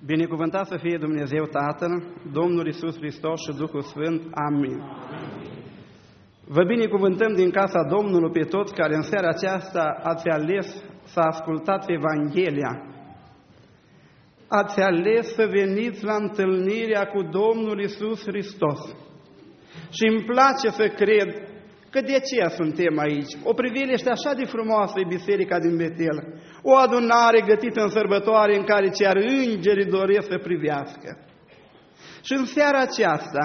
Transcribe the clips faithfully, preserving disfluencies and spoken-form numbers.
Binecuvântat să fie Dumnezeu Tatăl, Domnul Iisus Hristos și Duhul Sfânt. Amin. Vă binecuvântăm din casa Domnului pe toți care în seara aceasta ați ales să ascultați Evanghelia. Ați ales să veniți la întâlnirea cu Domnul Iisus Hristos. Și îmi place să cred că de aceea suntem aici. O priveliște așa de frumoasă e Biserica din Betel. O adunare gătită în sărbătoare în care chiar îngerii doresc să privească. Și în seara aceasta,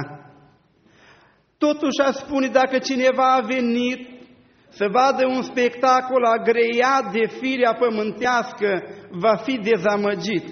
totuși aș spune, dacă cineva a venit să vadă un spectacol agreiat de firea pământească, va fi dezamăgit.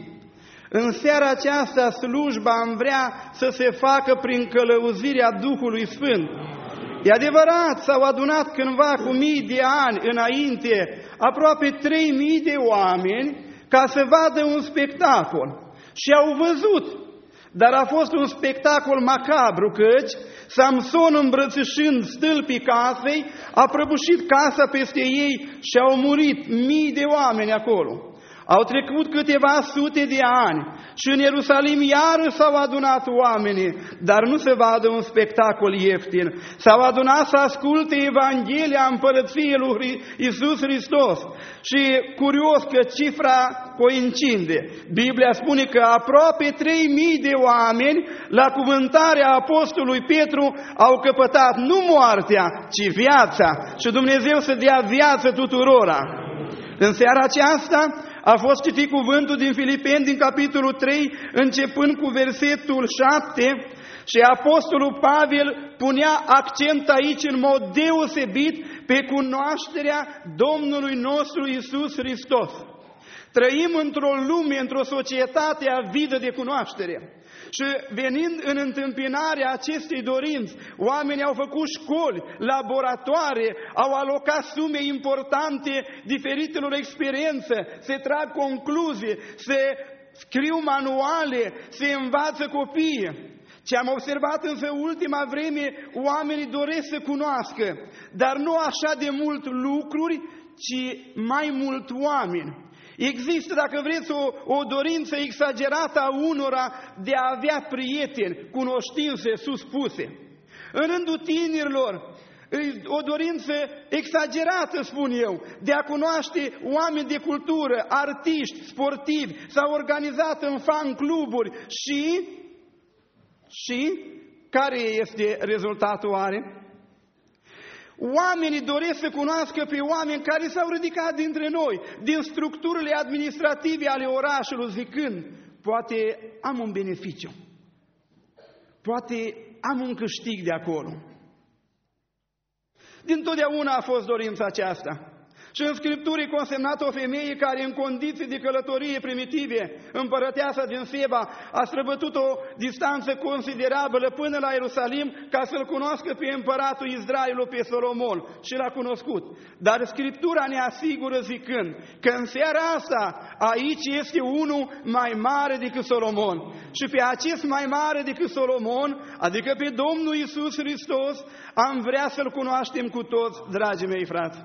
În seara aceasta, slujba am vrea să se facă prin călăuzirea Duhului Sfânt. E adevărat, s-au adunat cândva cu mii de ani înainte, aproape trei mii de oameni, ca să vadă un spectacol. Și au văzut, dar a fost un spectacol macabru, căci Samson, îmbrățișând stâlpii casei, a prăbușit casa peste ei și au murit mii de oameni acolo. Au trecut câteva sute de ani și în Ierusalim iară s-au adunat oamenii, dar nu se vadă un spectacol ieftin. S-au adunat să asculte Evanghelia Împărăției lui Iisus Hristos. Și curios că cifra coincide. Biblia spune că aproape trei mii de oameni la cuvântarea apostolului Petru au căpătat nu moartea, ci viața. Și Dumnezeu să dea viață tuturora. În seara aceasta a fost citit cuvântul din Filipeni, din capitolul trei, începând cu versetul șapte, și apostolul Pavel punea accent aici în mod deosebit pe cunoașterea Domnului nostru Iisus Hristos. Trăim într-o lume, într-o societate avidă de cunoaștere. Și venind în întâmpinarea acestei dorinți, oamenii au făcut școli, laboratoare, au alocat sume importante diferitelor experiențe, se trag concluzii, se scriu manuale, se învață copiii. Ce am observat însă ultima vreme, oamenii doresc să cunoască, dar nu așa de mult lucruri, ci mai mult oameni. Există, dacă vreți, o, o dorință exagerată a unora de a avea prieteni, cunoștințe suspuse. În rândul tinerilor, o dorință exagerată, spun eu, de a cunoaște oameni de cultură, artiști, sportivi, s-au organizat în fan-cluburi și, și care este rezultatul oare? Oamenii doresc să cunoască pe oameni care s-au ridicat dintre noi, din structurile administrative ale orașului, zicând, poate am un beneficiu, poate am un câștig de acolo. Dintotdeauna a fost dorința aceasta. Și în Scriptură e consemnată o femeie care în condiții de călătorie primitive, împărăteasa din Seba, a străbătut o distanță considerabilă până la Ierusalim ca să-l cunoască pe împăratul Israelului, pe Solomon, și l-a cunoscut. Dar Scriptura ne asigură zicând că în seara asta aici este unul mai mare decât Solomon. Și pe acest mai mare decât Solomon, adică pe Domnul Iisus Hristos, am vrea să-L cunoaștem cu toți, dragii mei frați.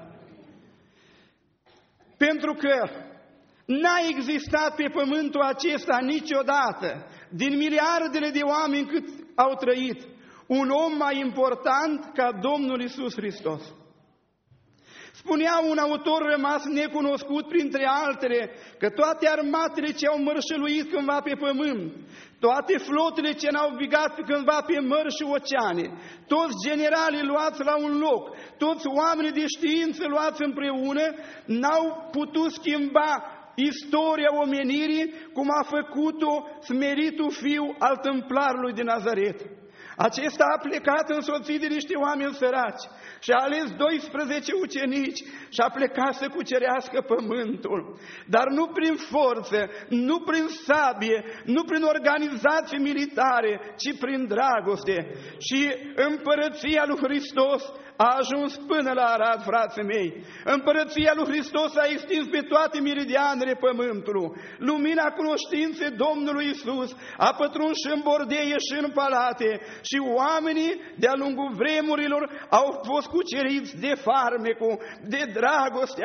Pentru că n-a existat pe pământul acesta niciodată, din miliardele de oameni cât au trăit, un om mai important ca Domnul Iisus Hristos. Spunea un autor rămas necunoscut printre altele că toate armatele ce au mărșăluit cândva pe pământ, toate flotele ce n-au vigat cândva pe mări și oceane, toți generalii luați la un loc, toți oamenii de știință luați împreună, n-au putut schimba istoria omenirii cum a făcut-o smeritul fiu al tâmplarului din Nazaret. Acesta a plecat însoțit de niște oameni săraci și a ales doisprezece ucenici și a plecat să cucerească pământul. Dar nu prin forță, nu prin sabie, nu prin organizații militare, ci prin dragoste. Și împărăția lui Hristos a ajuns până la Arad, frații mei. Împărăția lui Hristos a extins pe toate meridianele pământului. Lumina cunoștinței Domnului Iisus a pătruns și în bordeie și în palate. Și oamenii de-a lungul vremurilor au fost cuceriți de farmecul, de dragostea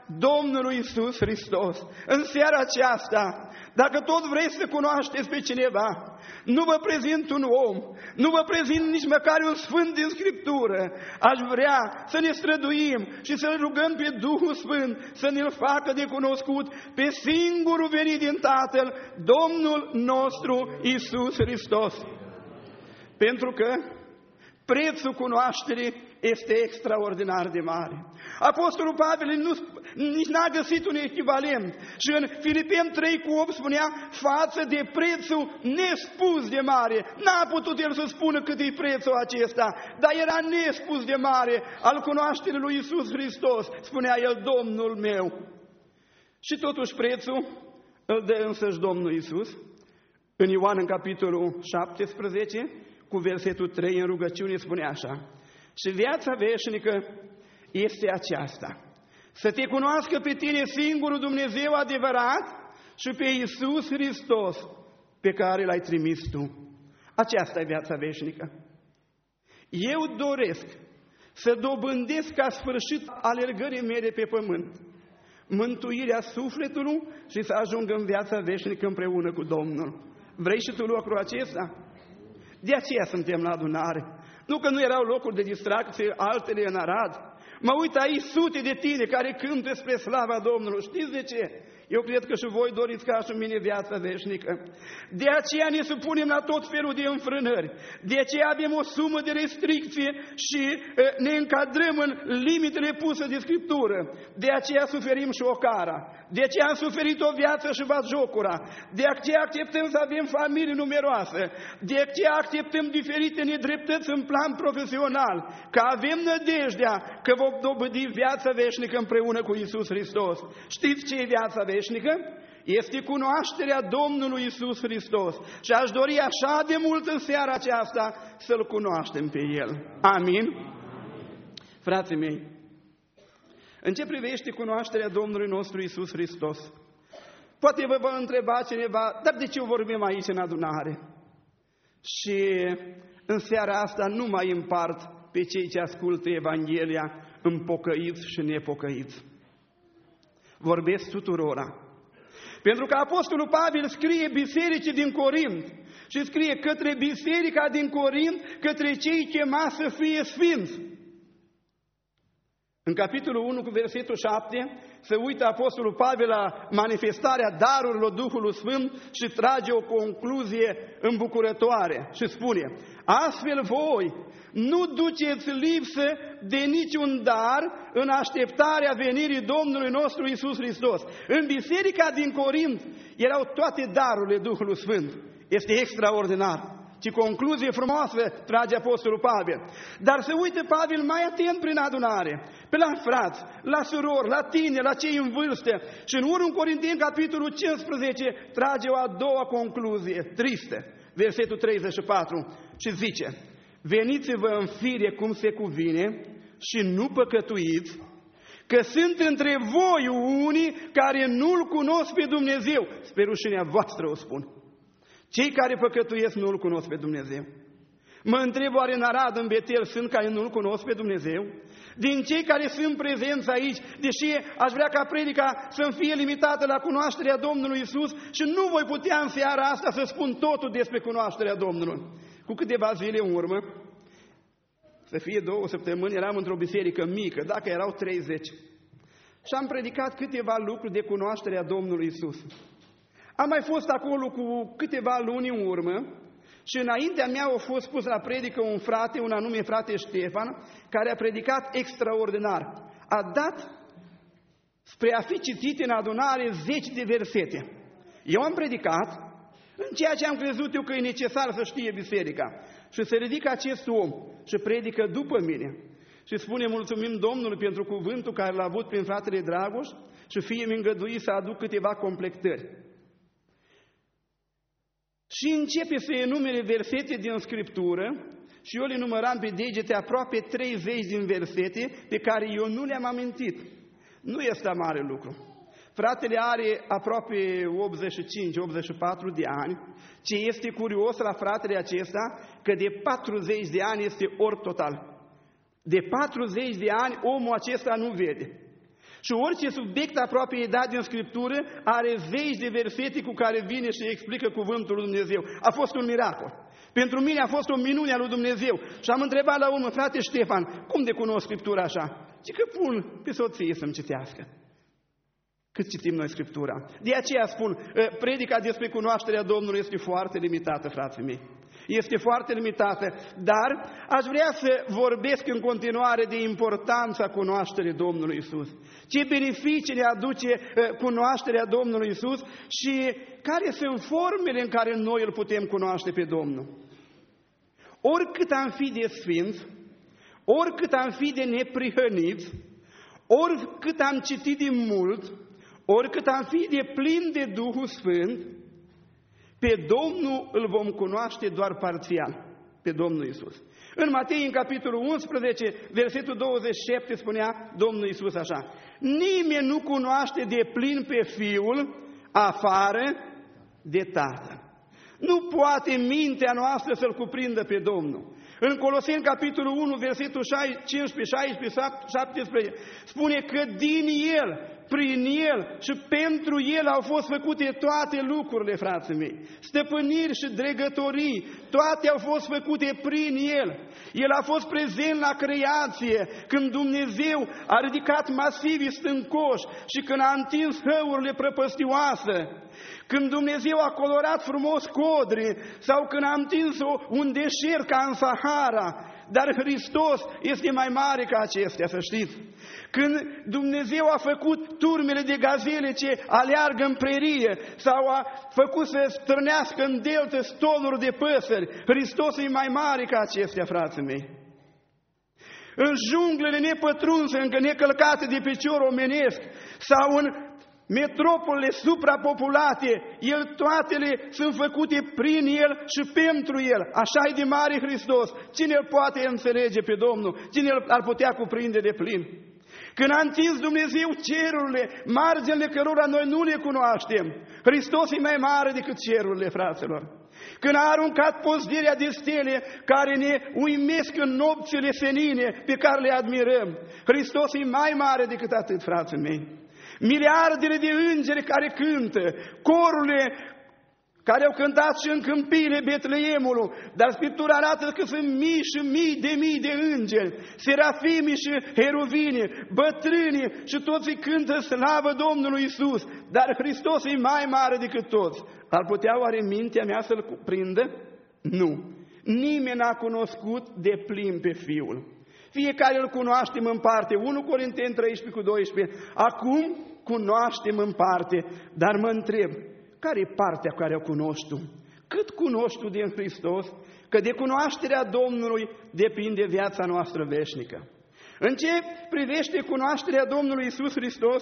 Domnului Iisus Hristos. În seara aceasta, dacă tot vreți să cunoașteți pe cineva, nu vă prezint un om, nu vă prezint nici măcar un sfânt din Scriptură. Aș vrea să ne străduim și să-L rugăm pe Duhul Sfânt să ne-L facă de cunoscut pe singurul venit din Tatăl, Domnul nostru Iisus Hristos. Pentru că prețul cunoașterii este extraordinar de mare. Apostolul Pavel nu, nici n-a găsit un echivalent. Și în Filipeni trei cu opt spunea, față de prețul nespus de mare. N-a putut el să spună cât e prețul acesta, dar era nespus de mare al cunoașterii lui Iisus Hristos. Spunea el, Domnul meu. Și totuși prețul îl dă însăși Domnul Iisus. În Ioan, în capitolul șaptesprezece, cu versetul trei, în rugăciune, spune așa: și viața veșnică este aceasta, să te cunoască pe tine singurul Dumnezeu adevărat și pe Iisus Hristos pe care L-ai trimis tu. Aceasta e viața veșnică. Eu doresc să dobândesc ca sfârșit alergării mele pe pământ mântuirea sufletului și să ajung în viața veșnică împreună cu Domnul. Vrei și tu lucrul acesta? De aceea suntem la adunare. Nu că nu erau locuri de distracție altele în Arad. Mă uit aici sute de tine care cântă spre slava Domnului. Știți de ce? Eu cred că și voi doriți ca și mine viața veșnică. De aceea ne supunem la tot felul de înfrânări. De aceea avem o sumă de restricție și ne încadrăm în limitele puse de Scriptură. De aceea suferim și o cara. De aceea am suferit o viață și batjocura. De aceea acceptăm să avem familii numeroase. De aceea acceptăm diferite nedreptăți în plan profesional. Că avem nădejdea că vom dobândi viața veșnică împreună cu Iisus Hristos. Știți ce e viața veșnică? Este cunoașterea Domnului Iisus Hristos. Și aș dori așa de mult în seara aceasta să-L cunoaștem pe El. Amin? Frații mei, în ce privește cunoașterea Domnului nostru Iisus Hristos, poate vă va întreba cineva, dar de ce vorbim aici în adunare? Și în seara asta nu mai împart pe cei ce ascultă Evanghelia în pocăiți și nepocăiți. Vorbesc tuturora. Pentru că Apostolul Pavel scrie bisericii din Corint și scrie către biserica din Corint, către cei chemați să fie sfinți. În capitolul unu cu versetul șapte se uită Apostolul Pavel la manifestarea darurilor Duhului Sfânt și trage o concluzie îmbucurătoare și spune: astfel voi nu duceți lipsă de niciun dar în așteptarea venirii Domnului nostru Iisus Hristos. În biserica din Corint erau toate darurile Duhului Sfânt. Este extraordinar. Ce concluzie frumoasă trage Apostolul Pavel. Dar se uită Pavel mai atent prin adunare, pe la frați, la surori, la tine, la cei în vârstă. Și în unu Corinteni, capitolul cincisprezece, trage o a doua concluzie, tristă, versetul treizeci și patru, și zice: veniți-vă în fire cum se cuvine și nu păcătuiți, că sunt între voi unii care nu-L cunosc pe Dumnezeu. Spre rușinea voastră o spun. Cei care păcătuiesc nu-L cunosc pe Dumnezeu. Mă întreb, oare în Arad, în Betel, sunt care nu-L cunosc pe Dumnezeu? Din cei care sunt prezenți aici, deși aș vrea ca predica să-mi fie limitată la cunoașterea Domnului Iisus și nu voi putea în seara asta să spun totul despre cunoașterea Domnului. Cu câteva zile în urmă, să fie două săptămâni, eram într-o biserică mică, dacă erau treizeci. Și am predicat câteva lucruri de cunoașterea Domnului Iisus. Am mai fost acolo cu câteva luni în urmă și înaintea mea a fost pus la predică un frate, un anume frate Ștefan, care a predicat extraordinar. A dat spre a fi citit în adunare zeci de versete. Eu am predicat în ceea ce am crezut eu că e necesar să știe biserica. Și se ridică acest om și predică după mine. Și spune: mulțumim Domnului pentru cuvântul care l-a avut prin fratele Dragoș și fie-mi îngăduit să aduc câteva completări. Și începe să enumere versete din Scriptură și eu le număram pe degete aproape treizeci din versete pe care eu nu le-am amintit. Nu este mare lucru. Fratele are aproape optzeci și cinci optzeci și patru de ani. Ce este curios la fratele acesta, că de patruzeci de ani este orb total. De patruzeci de ani omul acesta nu vede. Și orice subiect aproape e dat din Scriptură are zeci de versete cu care vine și explică cuvântul lui Dumnezeu. A fost un miracol. Pentru mine a fost o minune a lui Dumnezeu. Și am întrebat la urmă, frate Ștefan, cum de cunosc Scriptura așa? Și că pun pe soție să-mi citească. Cât citim noi Scriptura. De aceea spun, predica despre cunoașterea Domnului este foarte limitată, frații mei. Este foarte limitată, dar aș vrea să vorbesc în continuare de importanța cunoașterii Domnului Iisus. Ce beneficii ne aduce cunoașterea Domnului Iisus și care sunt formele în care noi îl putem cunoaște pe Domnul. Oricât am fi de sfinți, oricât am fi de neprihăniți, oricât am citit de mult, oricât am fi de plin de Duhul Sfânt, pe Domnul îl vom cunoaște doar parțial, pe Domnul Iisus. În Matei, în capitolul unsprezece, versetul douăzeci și șapte, spunea Domnul Iisus așa: nimeni nu cunoaște de plin pe Fiul afară de Tatăl. Nu poate mintea noastră să-L cuprindă pe Domnul. În Coloseni, capitolul unu, versetul cincisprezece, șaisprezece, șaptesprezece, spune că din El, prin El și pentru El au fost făcute toate lucrurile, frații mei. Stăpâniri și dregătorii, toate au fost făcute prin El. El a fost prezent la creație, când Dumnezeu a ridicat masivii stâncoși și când a întins hăurile prăpăstioase, când Dumnezeu a colorat frumos codri sau când a întins un deșert ca în Sahara, dar Hristos este mai mare ca acestea, să știți. Când Dumnezeu a făcut turmele de gazele ce aleargă în prerie sau a făcut să strânească în deltă stoluri de păsări, Hristos e mai mare ca acestea, frații mei. În junglele nepătrunse, încă necălcate de picior omenesc, sau în metropolele suprapopulate, El toatele sunt făcute prin El și pentru El. Așa e de mare Hristos. Cine îl poate înțelege pe Domnul? Cine îl putea cuprinde de plin? Când a întins Dumnezeu cerurile, marginile cărora noi nu le cunoaștem, Hristos e mai mare decât cerurile, fraților. Când a aruncat pozdirea de stele care ne uimesc în nopțile senine pe care le admirăm, Hristos e mai mare decât atât, frații mei. Miliardele de îngeri care cântă, corurile care au cântat și în câmpiile Betleemului, dar Scriptura arată că sunt mii și mii de mii de îngeri, serafimii și heruvini, bătrânii și toți cântă slavă Domnului Iisus, dar Hristos e mai mare decât toți. Ar putea oare mintea mea să-L cuprindă? Nu. Nimeni n-a cunoscut de plin pe Fiul. Fiecare îl cunoaștem în parte. unu Corinteni treisprezece cu doisprezece. Acum cunoaștem în parte, dar mă întreb, care e partea care o cunoști tu? Cât cunoști tu din Hristos? Că de cunoașterea Domnului depinde viața noastră veșnică. În ce privește cunoașterea Domnului Iisus Hristos,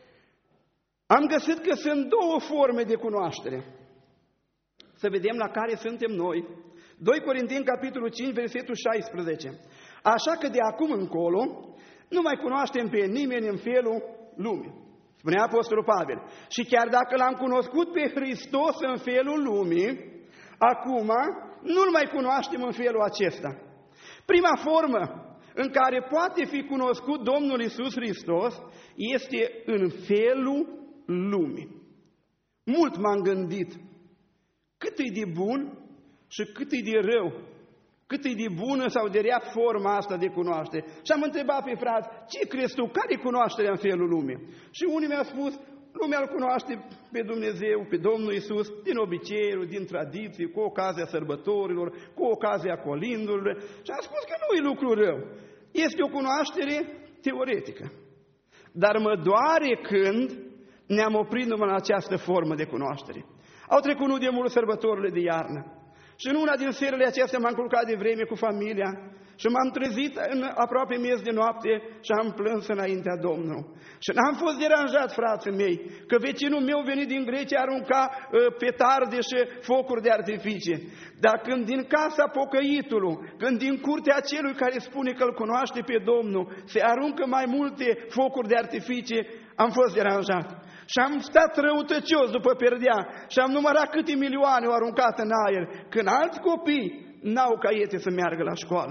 am găsit că sunt două forme de cunoaștere. Să vedem la care suntem noi. doi Corinteni, capitolul cinci, versetul șaisprezece. Așa că de acum încolo nu mai cunoaștem pe nimeni în felul lumii. Spunea Apostolul Pavel. Și chiar dacă L-am cunoscut pe Hristos în felul lumii, acum nu-L mai cunoaștem în felul acesta. Prima formă în care poate fi cunoscut Domnul Iisus Hristos este în felul lumii. Mult m-am gândit cât e de bun și cât e de rău, cât e de bună sau de rea forma asta de cunoaștere. Și am întrebat pe frați, ce crezi tu, care e cunoașterea în felul lumii? Și unii mi-au spus, lumea îl cunoaște pe Dumnezeu, pe Domnul Iisus, din obiceiuri, din tradiții, cu ocazia sărbătorilor, cu ocazia colindurilor. Și am spus că nu e lucru rău. Este o cunoaștere teoretică. Dar mă doare când ne-am oprit numai în această formă de cunoaștere. Au trecut nu de mult sărbătorile de iarnă. Și în una din serile acestea m-am culcat de vreme cu familia și m-am trezit în aproape miez de noapte și am plâns înaintea Domnului. Și n-am fost deranjat, frații mei, că vecinul meu venit din Grecia arunca uh, petarde și focuri de artificii. Dar când din casa pocăitului, când din curtea celui care spune că îl cunoaște pe Domnul, se aruncă mai multe focuri de artificii, am fost deranjat. Și am stat răutăcios după perdea și am numărat câte milioane au aruncat în aer, când alți copii n-au caiete să meargă la școală,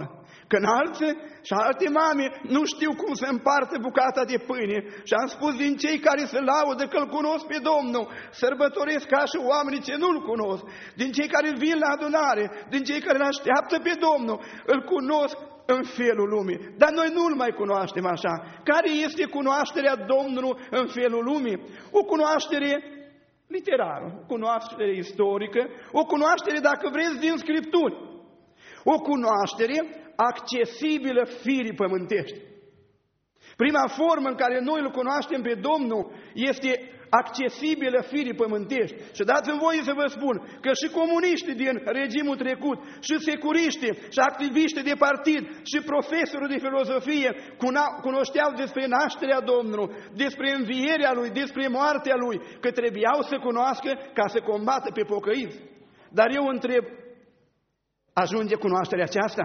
Când alții și alte mame nu știu cum să împartă bucata de pâine și am spus din cei care se laudă că îl cunosc pe Domnul, sărbătoresc ca și oamenii ce nu-l cunosc, din cei care vin la adunare, din cei care îl așteaptă pe Domnul, îl cunosc în felul lumii. Dar noi nu-l mai cunoaștem așa. Care este cunoașterea Domnului în felul lumii? O cunoaștere literară, o cunoaștere istorică, o cunoaștere, dacă vreți, din Scripturi. O cunoaștere accesibilă firii pământești. Prima formă în care noi îl cunoaștem pe Domnul este accesibilă firii pământești. Și dați-mi voie să vă spun că și comuniștii din regimul trecut, și securiștii, și activiștii de partid, și profesorii de filozofie cunoșteau despre nașterea Domnului, despre învierea Lui, despre moartea Lui, că trebuiau să cunoască ca să combată pe pocăiți. Dar eu întreb, ajunge cunoașterea aceasta?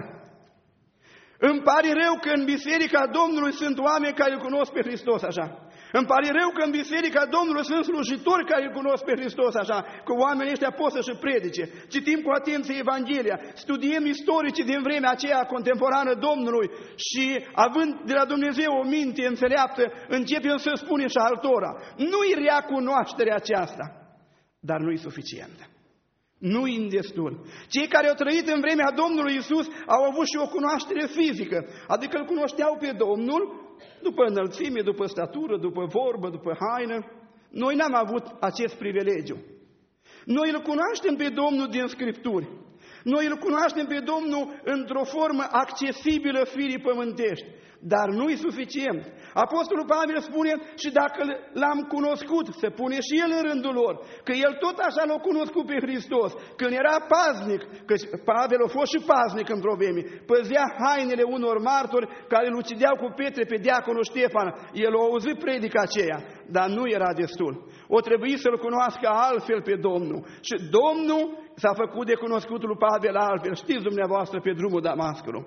Îmi pare rău că în Biserica Domnului sunt oameni care îl cunosc pe Hristos așa. Îmi pare rău că în Biserica Domnului sunt slujitori care îl cunosc pe Hristos așa, că oamenii ăștia pot să-și predice. Citim cu atenție Evanghelia, studiem istorici din vremea aceea contemporană Domnului și, având de la Dumnezeu o minte înțeleaptă, începem să spunem și altora. Nu-i rea cunoașterea aceasta, dar nu-i suficientă. Nu-i destul. Cei care au trăit în vremea Domnului Iisus au avut și o cunoaștere fizică, adică îl cunoșteau pe Domnul după înălțime, după statură, după vorbă, după haină. Noi n-am avut acest privilegiu. Noi îl cunoaștem pe Domnul din Scripturi. Noi îl cunoaștem pe Domnul într-o formă accesibilă firii pământești, dar nu-i suficient. Apostolul Pavel spune, și dacă l-am cunoscut, se pune și el în rândul lor, că el tot așa l-a cunoscut pe Hristos, când era paznic, că Pavel a fost și paznic într-o vreme, păzea hainele unor martori care îl ucideau cu pietre pe diaconul Ștefan. El a auzit predica aceea, dar nu era destul. O trebuie să-l cunoască altfel pe Domnul. Și Domnul s-a făcut de cunoscut lui Pavel altfel. Știți dumneavoastră pe drumul Damascului.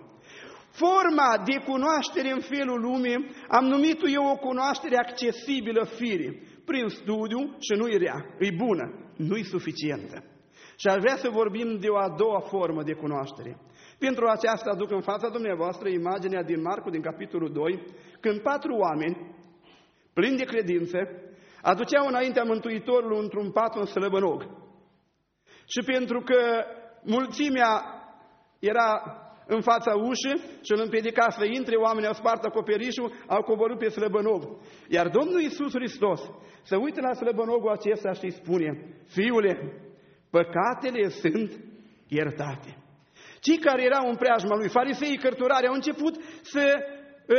Forma de cunoaștere în felul lumii am numit-o eu o cunoaștere accesibilă firii. Prin studiu, și nu-i rea, e bună, nu-i suficientă. Și aș vrea să vorbim de o a doua formă de cunoaștere. Pentru aceasta aduc în fața dumneavoastră imaginea din Marcu, din capitolul doi, când patru oameni, plini de credință, aduceau înaintea Mântuitorului într-un pat un slăbănog. Și pentru că mulțimea era în fața ușii și îl împiedica să intre, oamenii au spart acoperișul, au coborât pe slăbănog. Iar Domnul Iisus Hristos se uită la slăbănogul acesta și îi spune, fiule, păcatele sunt iertate. Cei care erau în preajma lui, fariseii cărturari, au început să uh,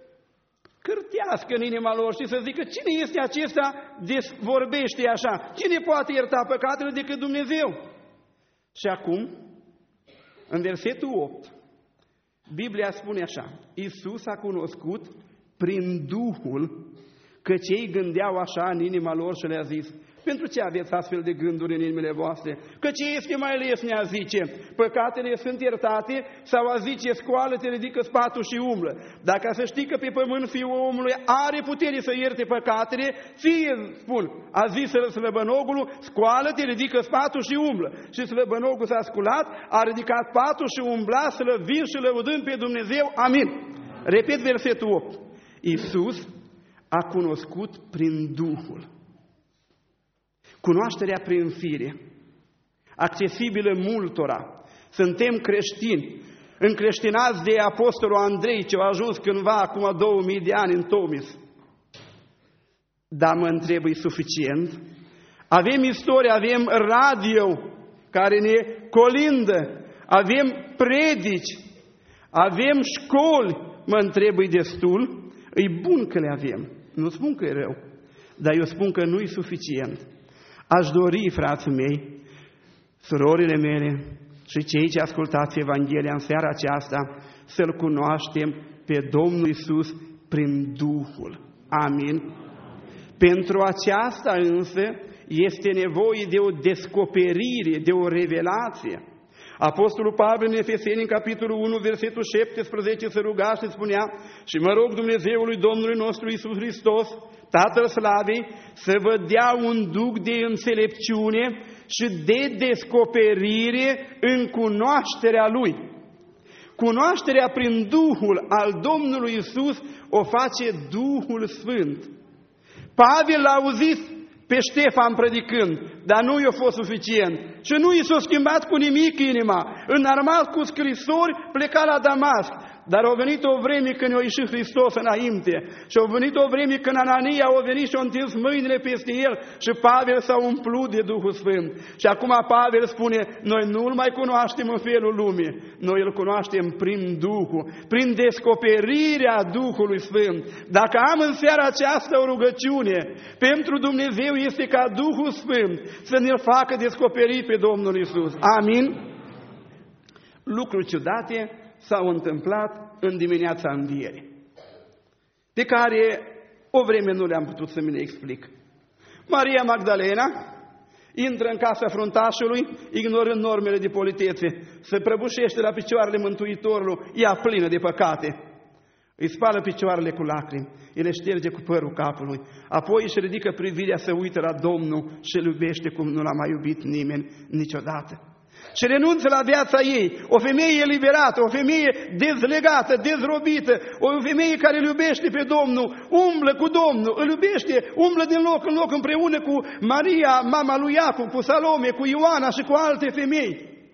cârtească în inima lor și să zică, cine este acesta de vorbește așa? Cine poate ierta păcatele decât Dumnezeu? Și acum, în versetul opt, Biblia spune așa, Iisus a cunoscut prin Duhul că cei gândeau așa în inima lor și le-a zis, pentru ce aveți astfel de gânduri în inimile voastre? Că ce este mai lesne a zice, păcatele sunt iertate, sau a zice, scoală-te, ridică spatul și umblă. Dacă să știi că pe pământ Fiul omului are putere să ierte păcatele, ție spun, a zis slăbănogul, scoală-te, ridică spatul și umblă. Și slăbănogul s-a sculat, a ridicat patul și umbla, slăvind și lăudând pe Dumnezeu. Amin. Repet versetul opt. Iisus a cunoscut prin Duhul. Cunoașterea prin fire, accesibilă multora. Suntem creștini, încreștinați de apostolul Andrei, ce a ajuns cândva, acum două mii de ani, în Tomis. Dar mă întreb, e suficient? Avem istorie, avem radio care ne colindă, avem predici, avem școli. Mă întreb, e destul? E bun că le avem, nu spun că e rău, dar eu spun că nu e suficient. Aș dori, frații mei, surorile mele și cei ce ascultați Evanghelia în seara aceasta, să-L cunoaștem pe Domnul Iisus prin Duhul. Amin? Pentru aceasta însă este nevoie de o descoperire, de o revelație. Apostolul Pavel în Efeseni, în capitolul unu, versetul șaptesprezece, se ruga și spunea, și mă rog Dumnezeului Domnului nostru Iisus Hristos, Tatăl Slavei, să vă dea un duc de înțelepciune și de descoperire în cunoașterea Lui. Cunoașterea prin Duhul al Domnului Iisus o face Duhul Sfânt. Pavel l-a auzit pe Ștefan predicând, dar nu i-a fost suficient. Și nu i s-a schimbat cu nimic inima. Înarmat cu scrisori, pleca la Damasc. Dar a venit o vreme când a ieșit Hristos înainte. Și a venit o vreme când Anania a venit și a întins mâinile peste el și Pavel s-a umplut de Duhul Sfânt. Și acum Pavel spune, noi nu-L mai cunoaștem în felul lumii, noi îl cunoaștem prin Duhul, prin descoperirea Duhului Sfânt. Dacă am în seara aceasta o rugăciune, pentru Dumnezeu este ca Duhul Sfânt să ne-L facă descoperit pe Domnul Iisus. Amin? Lucruri ciudate s-au întâmplat în dimineața învierii, pe care o vreme nu le-am putut să mi le explic. Maria Magdalena intră în casa fruntașului, ignorând normele de politețe, se prăbușește la picioarele Mântuitorului, ea plină de păcate. Îi spală picioarele cu lacrimi, îi le șterge cu părul capului, apoi își ridică privirea să uită la Domnul și îl iubește cum nu l-a mai iubit nimeni niciodată. Și renunță la viața ei, o femeie eliberată, o femeie dezlegată, dezrobită, o femeie care îl iubește pe Domnul, umblă cu Domnul, îl iubește, umblă din loc în loc împreună cu Maria, mama lui Iacov, cu Salome, cu Ioana și cu alte femei.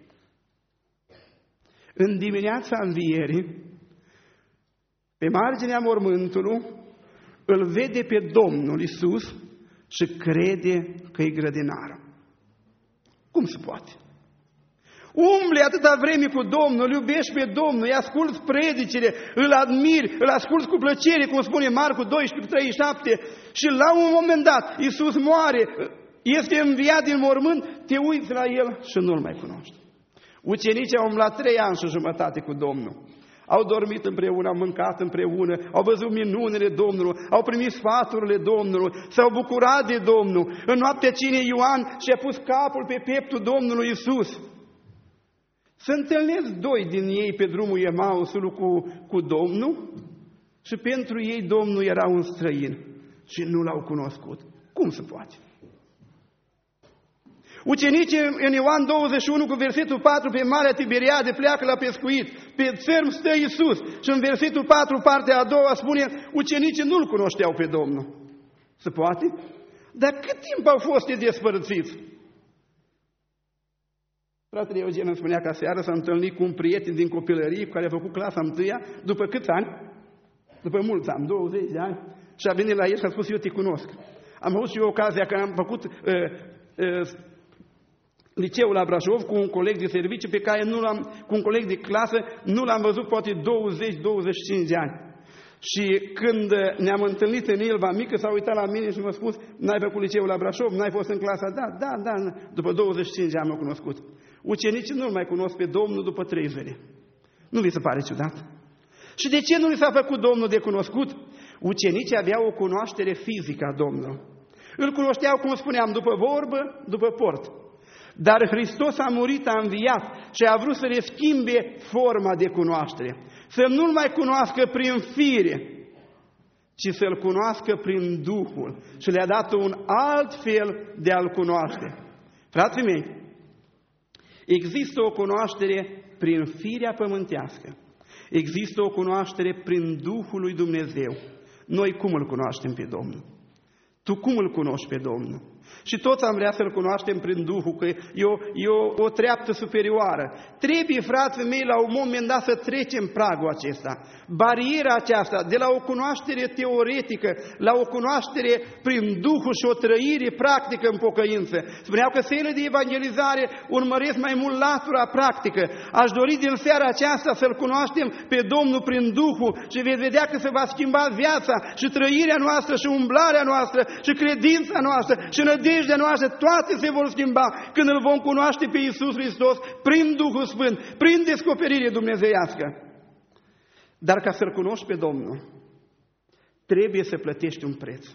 În dimineața învierii, pe marginea mormântului, îl vede pe Domnul Iisus și crede că e grădinarul. Cum se poate? Umbli atâta vreme cu Domnul, îl iubești pe Domnul, îi asculți predicile, îl admiri, îl asculți cu plăcere, cum spune Marcu doisprezece, treizeci și șapte, și la un moment dat Iisus moare, este înviat din mormânt, te uiți la El și nu-L mai cunoști. Ucenicii au umblat trei ani și jumătate cu Domnul. Au dormit împreună, au mâncat împreună, au văzut minunile Domnului, au primit sfaturile Domnului, s-au bucurat de Domnul. În noaptea cinei Ioan și-a pus capul pe pieptul Domnului Iisus. Se întâlnesc doi din ei pe drumul Emausului cu, cu Domnul și pentru ei Domnul era un străin și nu l-au cunoscut. Cum se poate? Ucenicii în Ioan douăzeci și unu cu versetul patru pe Marea Tiberiade pleacă la pescuit, pe țărm stă Iisus și în versetul patru, partea a doua, spune ucenicii nu-L cunoșteau pe Domnul. Se poate? Dar cât timp au fost ei despărțiți? Fratele Eugen îmi spunea că aseară s-a întâlnit cu un prieten din copilărie cu care a făcut clasa întâia, după câți ani? După mulți ani, douăzeci de ani, și a venit la el și a spus, eu te cunosc. Am avut și eu ocazia că am făcut uh, uh, liceul la Brașov cu un coleg de serviciu pe care nu l-am, cu un coleg de clasă, nu l-am văzut poate douăzeci douăzeci și cinci de ani. Și când ne-am întâlnit în Ilva Mică, s-a uitat la mine și m-a spus, n-ai făcut liceul la Brașov, n-ai fost în clasa? Da, da, da, după douăzeci și cinci de ani m-au cunoscut. Ucenicii nu-L mai cunosc pe Domnul după trei zile. Nu vi se pare ciudat? Și de ce nu li s-a făcut Domnul de cunoscut? Ucenicii aveau o cunoaștere fizică a Domnului. Îl cunoșteau, cum spuneam, după vorbă, după port. Dar Hristos a murit, a înviat și a vrut să le schimbe forma de cunoaștere. Să nu-L mai cunoască prin fire, ci să-L cunoască prin Duhul. Și le-a dat un alt fel de a-L cunoaște. Frații mei, există o cunoaștere prin firea pământească. Există o cunoaștere prin Duhul lui Dumnezeu. Noi cum îl cunoaștem pe Domnul? Tu cum îl cunoști pe Domnul? Și toți am vrea să-L cunoaștem prin Duhul, că e o, e o, o treaptă superioară. Trebuie, frații mei, la un moment dat să trecem pragul acesta, bariera aceasta, de la o cunoaștere teoretică, la o cunoaștere prin Duhul și o trăire practică în pocăință. Spuneau că sele de evangelizare urmăresc mai mult latura practică. Aș dori din seara aceasta să-L cunoaștem pe Domnul prin Duhul și veți vedea că se va schimba viața și trăirea noastră și umblarea noastră și credința noastră și nădejdea noastră, toate se vor schimba când îl vom cunoaște pe Iisus Hristos prin Duhul Sfânt, prin descoperire dumnezeiască. Dar ca să-L cunoști pe Domnul, trebuie să plătești un preț.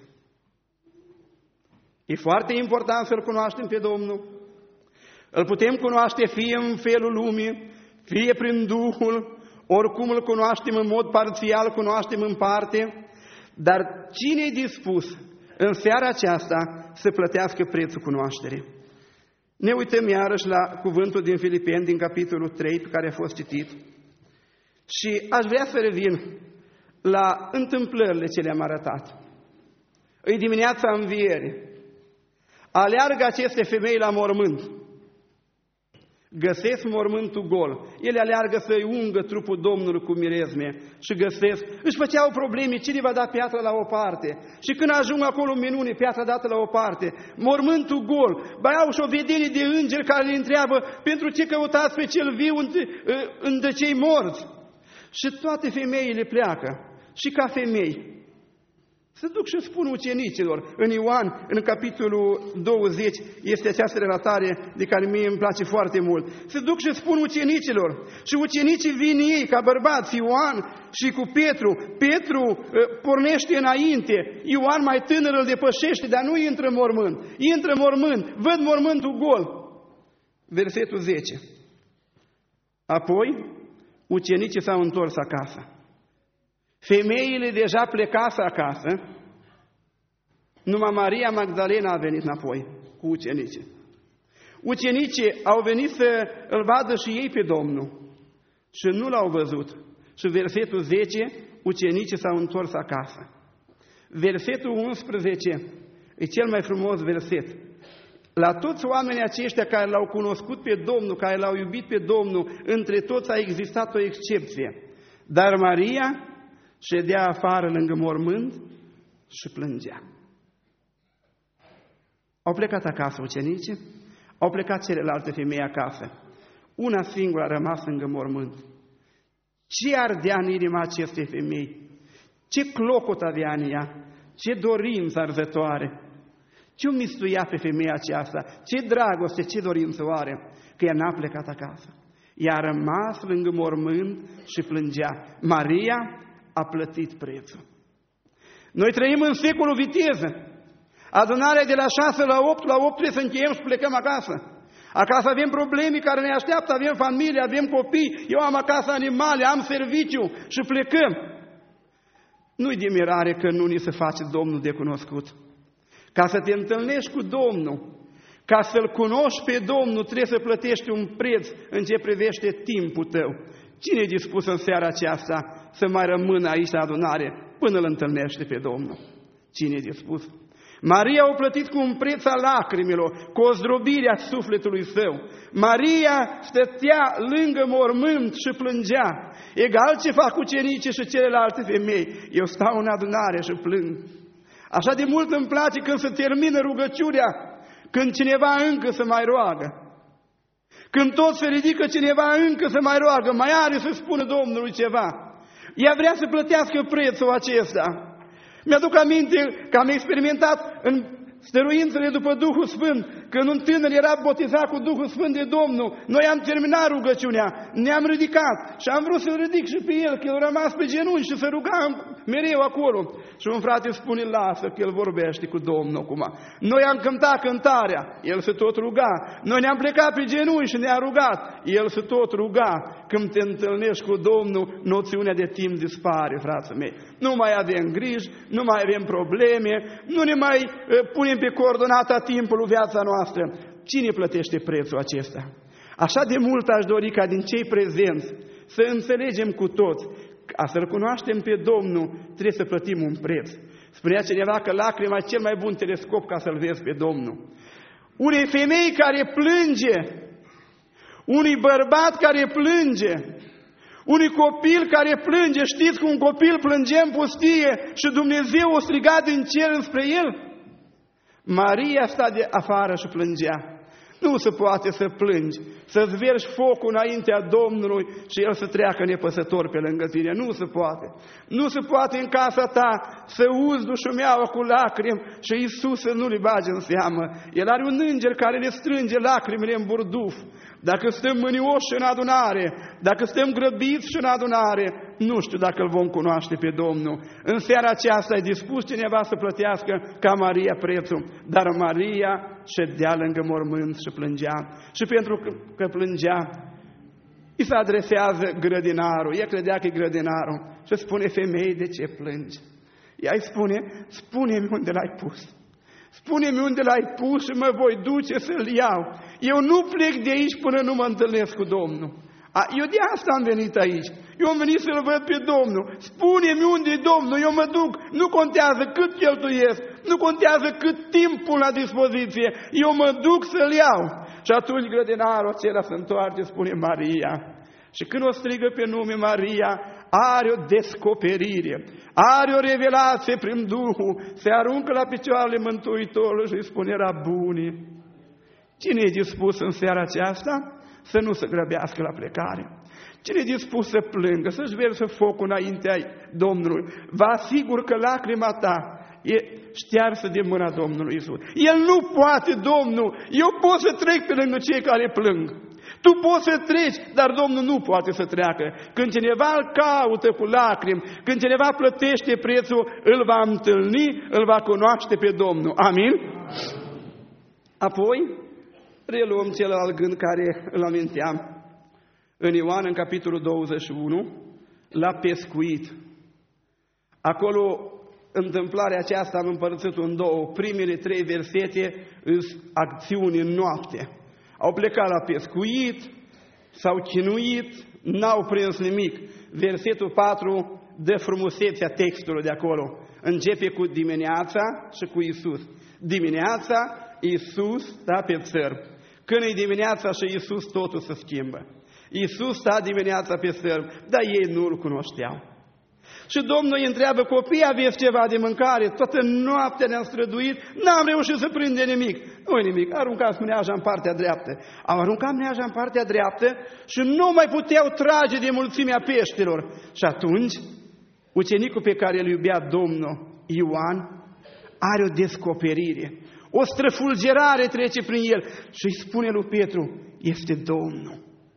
E foarte important să-L cunoaștem pe Domnul. Îl putem cunoaște fie în felul lumii, fie prin Duhul, oricum îl cunoaștem în mod parțial, cunoaștem în parte, dar cine e dispus în seara aceasta să plătească prețul cunoașterii? Ne uităm iarăși la cuvântul din Filipeni, din capitolul trei, pe care a fost citit. Și aș vrea să revin la întâmplările ce le-am arătat. Îi dimineața învierii. Aleargă aceste femei la mormânt. Găsesc mormântul gol. Ele aleargă să-i ungă trupul Domnului cu mirezme și găsesc. Își făceau probleme, cine va da piatra la o parte. Și când ajung acolo minune, piatra dată la o parte. Mormântul gol. Ba au și o vedenie de îngeri care le întreabă: pentru ce căutați pe cel viu între cei morți? Și toate femeile pleacă. Și ca femei se duc și spun ucenicilor. În Ioan, în capitolul douăzeci, este această relatare de care mie îmi place foarte mult. Se duc și spun ucenicilor. Și ucenicii vin ei ca bărbați, Ioan și cu Petru. Petru uh, pornește înainte. Ioan mai tânăr îl depășește, dar nu intră în mormânt. Intră în mormânt, văd mormântul gol. Versetul zece. Apoi, ucenicii s-au întors acasă. Femeile deja plecase acasă, numai Maria Magdalena a venit înapoi cu ucenicii. Ucenicii au venit să îl vadă și ei pe Domnul și nu l-au văzut. Și versetul zece, ucenicii s-au întors acasă. Versetul unsprezece e cel mai frumos verset. La toți oamenii aceștia care l-au cunoscut pe Domnul, care l-au iubit pe Domnul, între toți a existat o excepție. Dar Maria ședea afară lângă mormânt și plângea. Au plecat acasă ucenicii, au plecat celelalte femei acasă. Una singură a rămas lângă mormânt. Ce ardea în inima acestei femei? Ce clocot avea în ea? Ce dorință arzătoare? Ce o mistuia pe femeia aceasta? Ce dragoste, ce dorință o are? Că ea n-a plecat acasă. Ea a rămas lângă mormânt și plângea. Maria a plătit prețul. Noi trăim în secolul viteză. Adunarea de la șase la opt, la opt trebuie să încheiem și plecăm acasă. Acasă avem probleme care ne așteaptă, avem familie, avem copii, eu am acasă animale, am serviciu și plecăm. Nu-i de mirare că nu ni se face Domnul de cunoscut. Ca să te întâlnești cu Domnul, ca să-L cunoști pe Domnul, trebuie să plătești un preț în ce privește timpul tău. Cine e dispus în seara aceasta să mai rămână aici la adunare până îl întâlnește pe Domnul? Cine e dispus? Maria a plătit cu un preț al lacrimilor, cu o zdrobire a sufletului său. Maria stătea lângă mormânt și plângea. Egal ce fac ucenicii și celelalte femei. Eu stau în adunare și plâng. Așa de mult îmi place când se termină rugăciunea, când cineva încă se mai roagă. Când tot se ridică cineva încă se mai roagă, mai are să spună Domnului ceva. Ea vrea să plătească prețul acesta. Mi-aduc aminte că am experimentat în stăruințele după Duhul Sfânt, când un tânăr era botezat cu Duhul Sfânt de Domnul. Noi am terminat rugăciunea, ne-am ridicat și am vrut să-l ridic și pe el, că el a rămas pe genunchi și se ruga mereu acolo. Și un frate spune: lasă că el vorbește cu Domnul acum. Noi am cântat cântarea, el se tot ruga. Noi ne-am plecat pe genunchi și ne-a rugat, el se tot ruga. Când te întâlnești cu Domnul, noțiunea de timp dispare, frații mei. Nu mai avem griji, nu mai avem probleme, nu ne mai uh, punem pe coordonata timpului viața noastră. Cine plătește prețul acesta? Așa de mult aș dori ca din cei prezenți să înțelegem cu toți, ca să-L cunoaștem pe Domnul, trebuie să plătim un preț. Spunea cineva că lacrima e cel mai bun telescop ca să-L vezi pe Domnul. Unei femei care plânge, unui bărbat care plânge, unui copil care plânge. Știți că un copil plângea în pustie și Dumnezeu o striga din cer înspre el? Maria sta de afară și plângea. Nu se poate să plângi, să-ți vergi focul înaintea Domnului și El să treacă nepăsător pe lângă tine. Nu se poate. Nu se poate în casa ta să uzi dușumeaua cu lacrimi și Iisus să nu le bage în seamă. El are un înger care le strânge lacrimile în burduf. Dacă stăm mânioși în adunare, dacă stăm grăbiți și în adunare, nu știu dacă îl vom cunoaște pe Domnul. În seara aceasta e dispus cineva să plătească ca Maria prețul, dar Maria ședea lângă mormânt și plângea. Și pentru că plângea, îi se adresează grădinarul. Ea credea că e grădinarul și spune: femeie, de ce plângi? Ea îi spune: spune-mi unde l-ai pus. Spune-mi unde l-ai pus și mă voi duce să-l iau. Eu nu plec de aici până nu mă întâlnesc cu Domnul. A, eu de asta am venit aici. Eu am venit să-L văd pe Domnul. Spune-mi unde e Domnul, eu mă duc. Nu contează cât cheltuiesc, nu contează cât timp pun la dispoziție. Eu mă duc să-L iau. Și atunci grădinarul acela se întoarce, spune Maria. Și când o strigă pe nume Maria, are o descoperire, are o revelație prin Duhul, se aruncă la picioarele Mântuitorului și îi spune: Rabuni. Cine e dispus în seara aceasta să nu se grăbească la plecare? Cine e dispus să plângă, să-și verse focul înaintea Domnului? Vă asigur că lacrima ta e ștearsă de mâna Domnului Iisus. El nu poate, Domnul, eu pot să trec pe lângă cei care plâng. Tu poți să treci, dar Domnul nu poate să treacă. Când cineva îl caută cu lacrimi, când cineva plătește prețul, îl va întâlni, îl va cunoaște pe Domnul. Amin? Apoi, reluăm celălalt gând care îl aminteam. În Ioan, în capitolul douăzeci și unu, la pescuit. Acolo, întâmplarea aceasta am împărțit-o în două. Primele trei versete sunt acțiuni în noapte. Au plecat la pescuit, s-au chinuit, n-au prins nimic. Versetul patru dă frumusețea textului de acolo. Începe cu dimineața și cu Iisus. Dimineața, Iisus sta pe țăr. Când e dimineața și Iisus, totul se schimbă. Iisus sta dimineața pe țăr, dar ei nu-L cunoșteau. Și Domnul îi întreabă: copii, aveți ceva de mâncare? Toată noaptea ne-am străduit, n-am reușit să prindem nimic. Nu-i nimic, aruncați mâneaja în partea dreaptă. Au aruncat mâneaja în partea dreaptă și nu mai puteau trage de mulțimea peștilor. Și atunci, ucenicul pe care îl iubea Domnul, Ioan, are o descoperire. O străfulgerare trece prin el și îi spune lui Petru: este Domnul.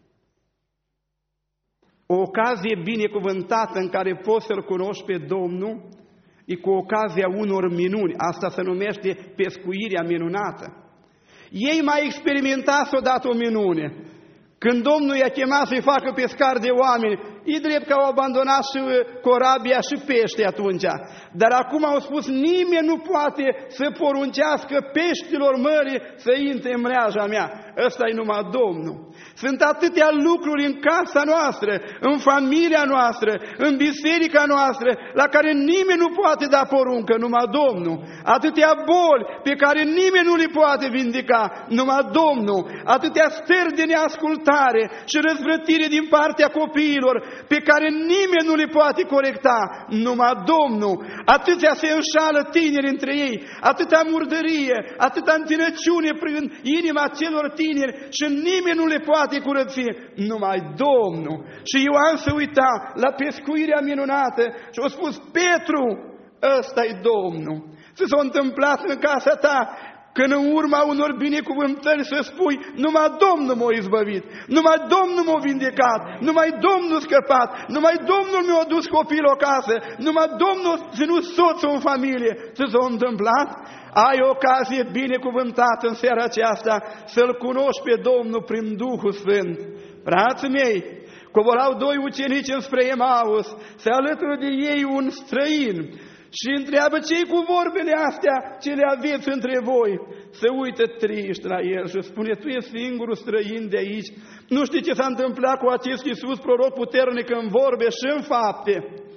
O ocazie binecuvântată în care poți să-L cunoști pe Domnul e cu ocazia unor minuni. Asta se numește pescuirea minunată. Ei mai experimentați odată o minune. Când Domnul i-a chemat să-i facă pescar de oameni, e drept că au abandonat și corabia și pește atunci. Dar acum au spus: nimeni nu poate să poruncească peștilor mării să intre în mreaja mea. Ăsta e numai Domnul. Sunt atâtea lucruri în casa noastră, în familia noastră, în biserica noastră, la care nimeni nu poate da poruncă, numai Domnul. Atâtea boli pe care nimeni nu le poate vindica, numai Domnul. Atâtea stări de neascultare și răzvrătire din partea copiilor, pe care nimeni nu le poate corecta, numai Domnul. Atâția se înșală tineri între ei, atâta murdărie, atâta întinăciune prin inima celor tineri și nimeni nu le poate curăți, numai Domnul. Și Ioan se uita la pescuirea minunată și a spus: Petru, ăsta-i Domnul. Ce s-a întâmplat în casa ta? Când în urma unor binecuvântări să spui: numai Domnul m-a izbăvit, numai Domnul m-a vindecat, numai Domnul a scăpat, numai Domnul mi-a dus copilul acasă, numai Domnul a ținut soțul în familie. Ce s-a întâmplat? Ai ocazie binecuvântată în seara aceasta să-L cunoști pe Domnul prin Duhul Sfânt. Frații mei, coborau doi ucenici înspre Emaus, se alătură de ei un străin și întreabă: ce-i cu vorbele astea ce le aveți între voi? Se uită triști la el și spune: tu ești singurul străin de aici, nu știi ce s-a întâmplat cu acest Iisus, proroc puternic în vorbe și în fapte.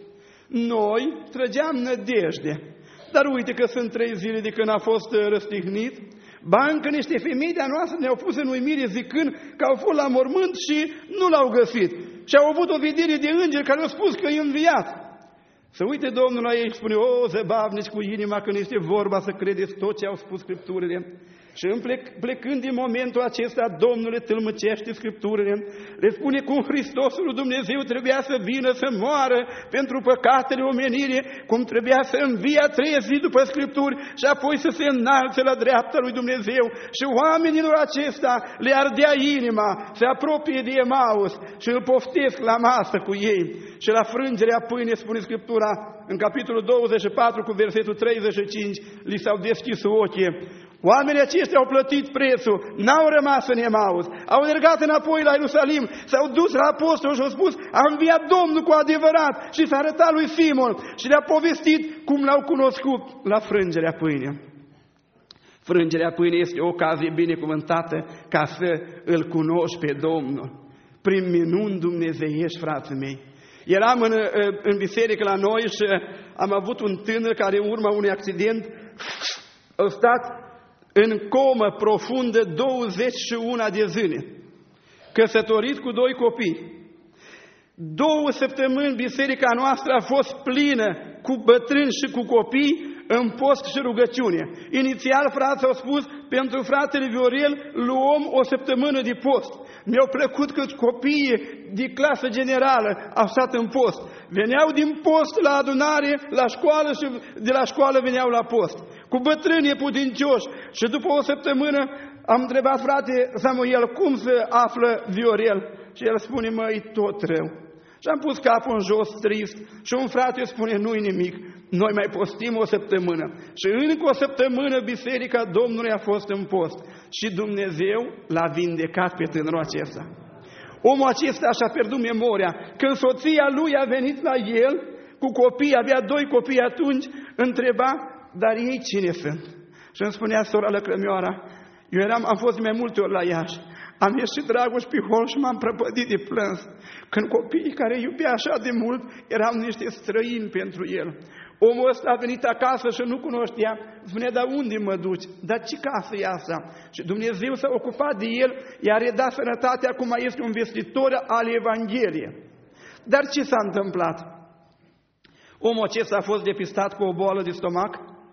Noi trăgeam nădejde, dar uite că sunt trei zile de când a fost răstignit. Ba încă niște femei de-a noastră ne-au pus în uimire zicând că au fost la mormânt și nu l-au găsit. Și au avut o vedere de îngeri care au spus că e înviat. Să uite Domnul la ei și spune: o, zăbavnici cu inima, când este vorba să credeți tot ce au spus Scripturile. Și plec, plecând din momentul acesta, Domnul le tâlmăcește Scripturile, le spune cum Hristosul lui Dumnezeu trebuia să vină să moară pentru păcatele omenirii, cum trebuia să învie a treia zi după Scripturi și apoi să se înalțe la dreapta lui Dumnezeu. Și oamenilor acesta le ardea inima, se apropie de Emaus și îl poftesc la masă cu ei. Și la frângerea pâine, spune Scriptura, în capitolul douăzeci și patru cu versetul treizeci și cinci, li s-au deschis ochii. Oamenii aceștia au plătit prețul, n-au rămas în Emaus, au alergat înapoi la Ierusalim, s-au dus la apostol și au spus: a înviat Domnul cu adevărat, și s-a arătat lui Simon și le-a povestit cum l-au cunoscut la frângerea pâine. Frângerea pâine este o ocazie binecuvântată ca să îl cunoști pe Domnul. prin minuni dumnezeiești, frații mei. Eram în, în biserică la noi și am avut un tânăr care în urma unui accident a stat în comă profundă douăzeci și unu de zile, căsătorit cu doi copii. Două săptămâni biserica noastră a fost plină cu bătrâni și cu copii în post și rugăciune. Inițial frații au spus, pentru fratele Viorel luăm o săptămână de post. Mi-au plăcut că copiii de clasă generală au stat în post. Veneau din post la adunare, la școală și de la școală veneau la post. Cu bătrâni putincioși. Și după o săptămână am întrebat, frate Samuel, cum se află Viorel? Și el spune, măi, tot rău. Și am pus capul în jos, trist, și un frate spune, nu-i nimic, noi mai postim o săptămână. Și încă o săptămână biserica Domnului a fost în post. Și Dumnezeu l-a vindecat pe tânărul acesta. Omul acesta și-a pierdut memoria. Când soția lui a venit la el, cu copii, avea doi copii atunci, întreba, dar ei cine sunt? Și îmi spunea sora Lăcrămioara, eu eram, am fost mai multe ori la Iași. Am ieșit Dragoș pe hol și m-am prăpădit de plâns. Când copiii care iubea așa de mult erau niște străini pentru el. Omul ăsta a venit acasă și nu cunoștea. Spunea, dar unde mă duci? Dar ce casă e asta? Și Dumnezeu s-a ocupat de el, i-a redat sănătatea, acum este un vestitor al Evangheliei. Dar ce s-a întâmplat? Omul acesta a fost depistat cu o boală de stomac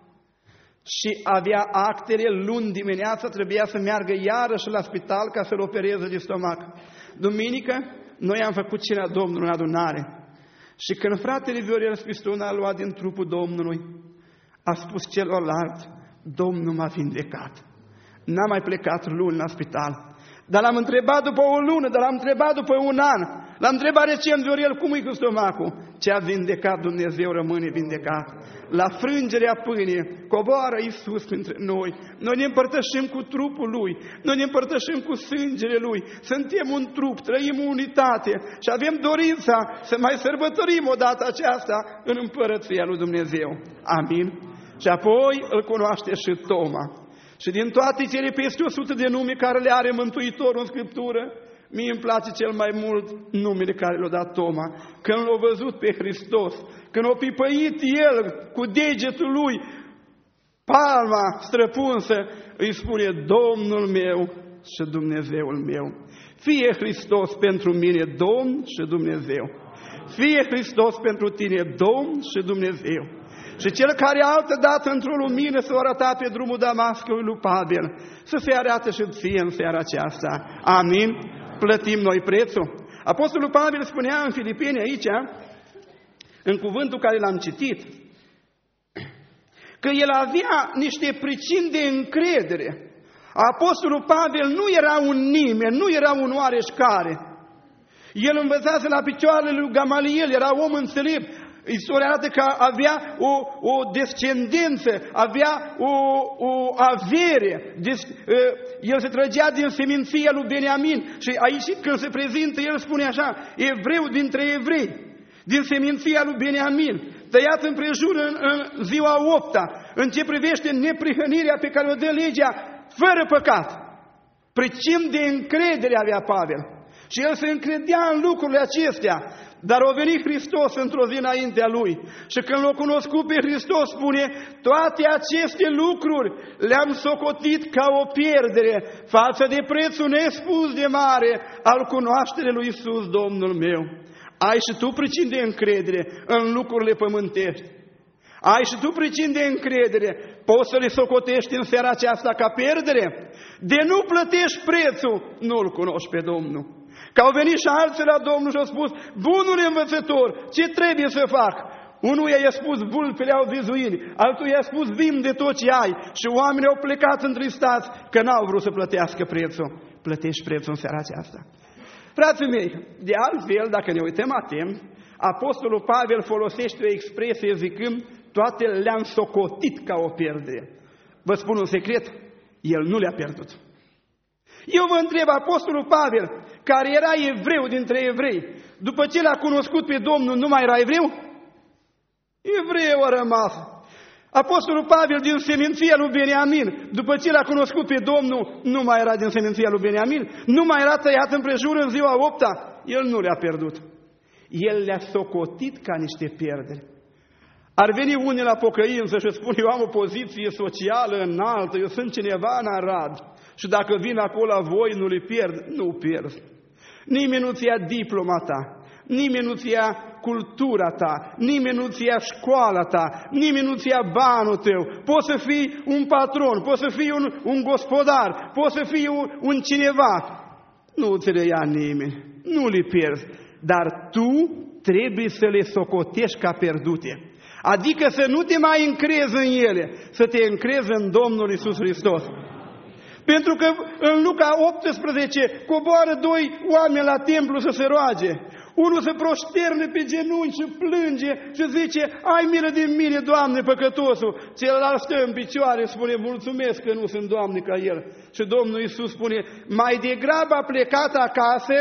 și avea actele, luni dimineața trebuia să meargă iarăși la spital ca să-l opereze de stomac. Duminică, noi am făcut cina Domnului în adunare. Și când fratele Viorel Spistun a luat din trupul Domnului, a spus celorlalți, Domnul m-a vindecat. N-a mai plecat luni la spital. Dar l-am întrebat după o lună, dar l-am întrebat după un an. L-am întrebat recent, Viorel, cum e cu stomacul? Ce a vindecat Dumnezeu rămâne vindecat. La frângerea pâinii coboară Iisus printre noi. Noi ne împărtășim cu trupul Lui. Noi ne împărtășim cu sângele Lui. Suntem un trup, trăim unitate și avem dorința să mai sărbătorim odată aceasta în împărăția lui Dumnezeu. Amin. Și apoi îl cunoaște și Toma. Și din toate cele peste o sută de nume care le are Mântuitorul în Scriptură, mie îmi place cel mai mult numele care l-a dat Toma. Când l-a văzut pe Hristos, când a pipăit el cu degetul lui palma străpunsă, îi spune, Domnul meu și Dumnezeul meu. Fie Hristos pentru mine Domn și Dumnezeu. Fie Hristos pentru tine Domn și Dumnezeu. Și cel care altă dată într-o lumină s-a arătat pe drumul Damascului lui Pavel, să se arate și ție în seara aceasta. Amin? Plătim noi prețul. Apostolul Pavel spunea în Filipeni aici, în cuvântul care l-am citit, că el avea niște pricini de încredere. Apostolul Pavel nu era un nimeni, nu era un oareșcare. El învățase la picioarele lui Gamaliel, era om înțelept. Istoria arată că avea o, o descendență, avea o, o avere. Des, uh, el se trăgea din seminția lui Beniamin. Și aici când se prezintă, el spune așa, evreu dintre evrei, din seminția lui Beniamin, tăiat împrejur în, în ziua opta, în ce privește neprihănirea pe care o dă legea, fără păcat. Pricin de încredere avea Pavel. Și el se încredea în lucrurile acestea. Dar a venit Hristos într-o zi înaintea lui. Și când l-a cunoscut pe Hristos, spune, toate aceste lucruri le-am socotit ca o pierdere față de prețul nespus de mare al cunoașterii lui Iisus, Domnul meu. Ai și tu pricini de încredere în lucrurile pământești. Ai și tu pricini de încredere. Poți să le socotești în seara aceasta ca pierdere? De nu plătești prețul, nu-L cunoști pe Domnul. Că au venit și alții la Domnul și au spus, bunul învățător, ce trebuie să fac? Unul i-a spus, vulpele au vizuini, altul i-a spus, vin de tot ce ai. Și oamenii au plecat întristați că n-au vrut să plătească prețul. Plătești prețul în seara aceasta. Frații mei, de altfel, dacă ne uităm atent, Apostolul Pavel folosește o expresie zicând, toate le-am socotit ca o pierdere. Vă spun un secret, el nu le-a pierdut. Eu vă întreb, Apostolul Pavel, care era evreu dintre evrei, după ce l-a cunoscut pe Domnul, nu mai era evreu? Evreu a rămas. Apostolul Pavel din seminția lui Beniamin, după ce l-a cunoscut pe Domnul, nu mai era din seminția lui Beniamin, nu mai era tăiat împrejur în ziua opta, el nu le-a pierdut. El le-a socotit ca niște pierderi. Ar veni unii la pocăință și spune, eu am o poziție socială înaltă, eu sunt cineva în Arad și dacă vin acolo la voi nu le pierd. Nu pierd. Nimeni nu-ți ia diploma ta, nimeni nu-ți ia cultura ta, nimeni nu-ți ia școala ta, nimeni nu-ți ia banul tău. Poți să fii un patron, poți să fii un, un gospodar, poți să fii un, un cineva. Nu ți le ia nimeni, nu le pierzi, dar tu trebuie să le socotești ca pierdute. Adică să nu te mai încrezi în ele, să te încrezi în Domnul Iisus Hristos. Pentru că în Luca optsprezece coboară doi oameni la templu să se roage. Unul se proșterne pe genunchi și plânge și zice, ai milă de mine, Doamne, păcătosul. Celălalt stă în picioare și spune, mulțumesc că nu sunt, Doamne, ca el. Și Domnul Iisus spune, mai degrabă a plecat acasă,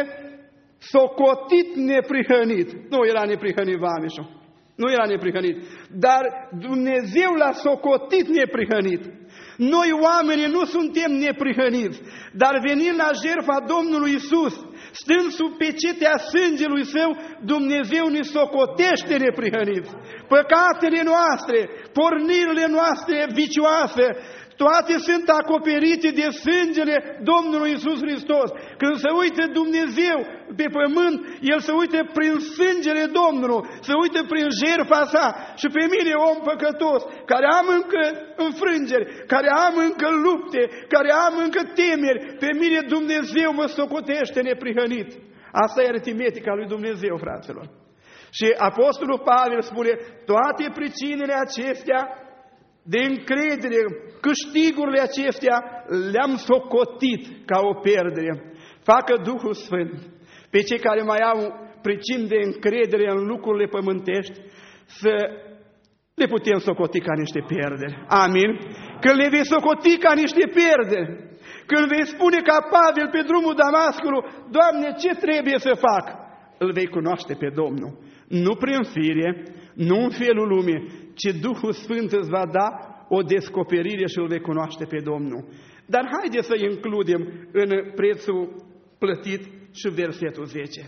socotit neprihănit. Nu era neprihănit vameșul. Nu era neprihănit, dar Dumnezeu l-a socotit neprihănit. Noi oamenii nu suntem neprihăniți, dar venind la jertfa Domnului Iisus, stând sub pecetea sângelui Său, Dumnezeu ne socotește neprihăniți. Păcatele noastre, pornirile noastre vicioase, toate sunt acoperite de sângele Domnului Iisus Hristos. Când se uită Dumnezeu pe pământ, El se uită prin sângele Domnului, se uită prin jertfa Sa. Și pe mine, om păcătos, care am încă înfrângeri, care am încă lupte, care am încă temeri, pe mine Dumnezeu mă socotește neprihănit. Asta e aritmetica lui Dumnezeu, fraților. Și Apostolul Pavel spune, toate pricinile acestea de încredere, câștigurile acestea le-am socotit ca o pierdere. Facă Duhul Sfânt pe cei care mai au pricini de încredere în lucrurile pământești să le putem socoti ca niște pierderi. Amin? Când le vei socoti ca niște pierderi, când vei spune ca Pavel pe drumul Damascului, Doamne, ce trebuie să fac? Îl vei cunoaște pe Domnul. Nu prin fire, nu în felul lumii, ci Duhul Sfânt îți va da o descoperire și îl vei cunoaște pe Domnul. Dar haideți să includem în prețul plătit și versetul zece.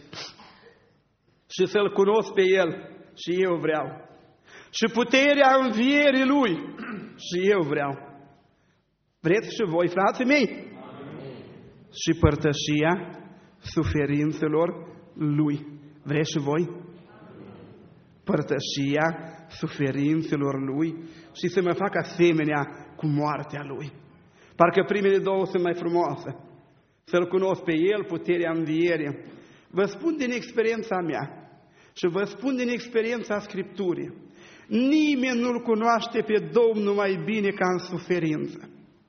Și să-L cunosc pe El și eu vreau. Și puterea învierii Lui și eu vreau. Vreți și voi, frații mei? Amin. Și părtășia suferințelor Lui. Vreți și voi? Părtășia suferințelor Lui și să mă fac asemenea cu moartea Lui. Parcă primele două sunt mai frumoase. Să-L cunosc pe El, puterea învierii. Vă spun din experiența mea și vă spun din experiența Scripturii. Nimeni nu-L cunoaște pe Domnul mai bine ca în suferință.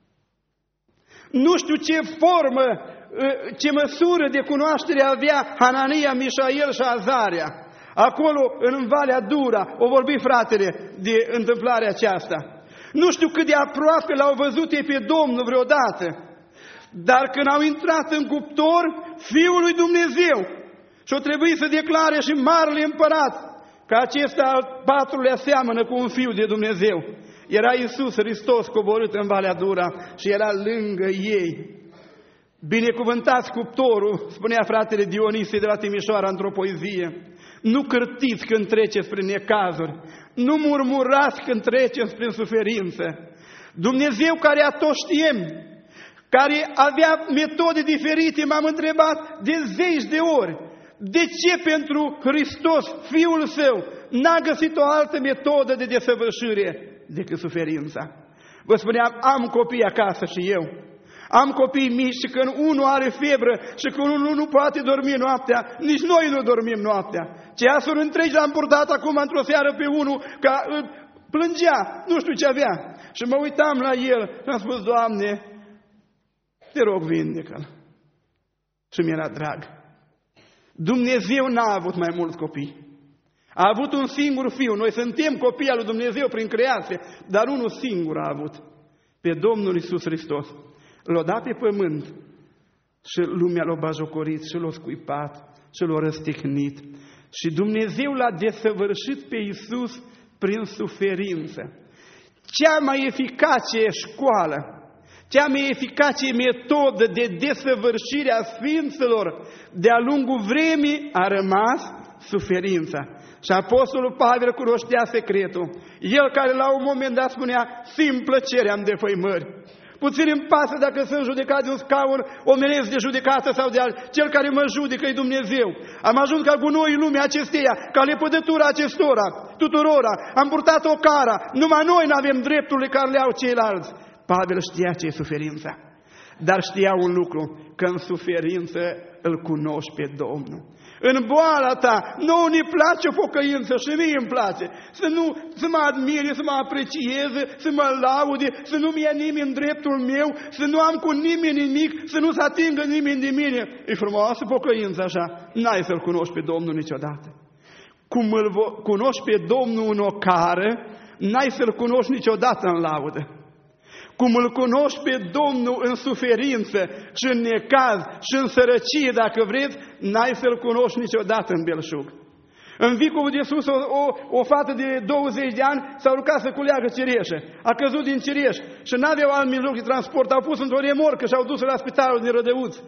Nu știu ce formă, ce măsură de cunoaștere avea Hanania, Mișael și Azaria. Acolo, în Valea Dura, o vorbi fratele de întâmplarea aceasta. Nu știu cât de aproape l-au văzut ei pe Domnul vreodată, dar când au intrat în cuptor, Fiul lui Dumnezeu, și-o trebuie să declare și Marele Împărat, că acesta al patrulea seamănă cu un Fiu de Dumnezeu. Era Iisus Hristos coborât în Valea Dura și era lângă ei. Binecuvântați cuptorul, spunea fratele Dionisie de la Timișoara într-o poezie. Nu cârtiți când treceți prin necazuri, nu murmurați când treceți prin suferință. Dumnezeu care a tot știem, care avea metode diferite, m-am întrebat de zeci de ori, de ce pentru Hristos, Fiul Său, n-a găsit o altă metodă de desăvârșire decât suferința? Vă spuneam, am copii acasă și eu. Am copii mici și când unul are febră și când unul nu poate dormi noaptea, nici noi nu dormim noaptea. Ceasuri întregi l-am purtat acum într-o seară pe unul, că plângea, nu știu ce avea. Și mă uitam la el și am spus, Doamne, te rog, vindecă-l. Și mi-era drag. Dumnezeu n-a avut mai mulți copii. A avut un singur fiu. Noi suntem copii al lui Dumnezeu prin creație, dar unul singur a avut. Pe Domnul Iisus Hristos. L-a dat pe pământ și lumea l-a bajocorit și l-a scuipat și l-a răstihnit. Și Dumnezeu l-a desăvârșit pe Iisus prin suferință. cea mai eficace școală, cea mai eficace metodă de desăvârșire a sfinților de-a lungul vremii a rămas suferința. Și Apostolul Pavel cunoștea secretul. El care la un moment dat spunea, simt plăcerea în defăimări. Puțin îmi pasă dacă sunt judecat de un scaun omenesc de judecată sau de alt. Cel care mă judecă e Dumnezeu. Am ajuns ca gunoii lumii acesteia, ca lepădătura acestora, tuturora. Am purtat o cara. Numai noi nu avem drepturile care le au ceilalți. Pavel știa ce e suferința. Dar știa un lucru, că în suferință îl cunoști pe Domnul. În boala ta, nouă ne place o pocăință și mie îmi place. Să nu să mă admire, să mă aprecieze, să mă laude, să nu-mi ia nimeni dreptul meu, să nu am cu nimeni nimic, să nu se atingă nimeni de mine. E frumoasă pocăință așa, n-ai să-L cunoști pe Domnul niciodată. Cum îl cunoști pe Domnul în ocară, n-ai să-L cunoști niciodată în laudă. Cum îl cunoști pe Domnul în suferință și în necaz și în sărăcie, dacă vreți, n-ai să-L cunoști niciodată în belșug. În vicul de sus, o, o, o fată de douăzeci de ani s-a rugat să culeagă cireșe. A căzut din cireș și n-aveau alt mijloc de transport. Au pus într-o remorcă și au dus la spitalul din Rădăuți.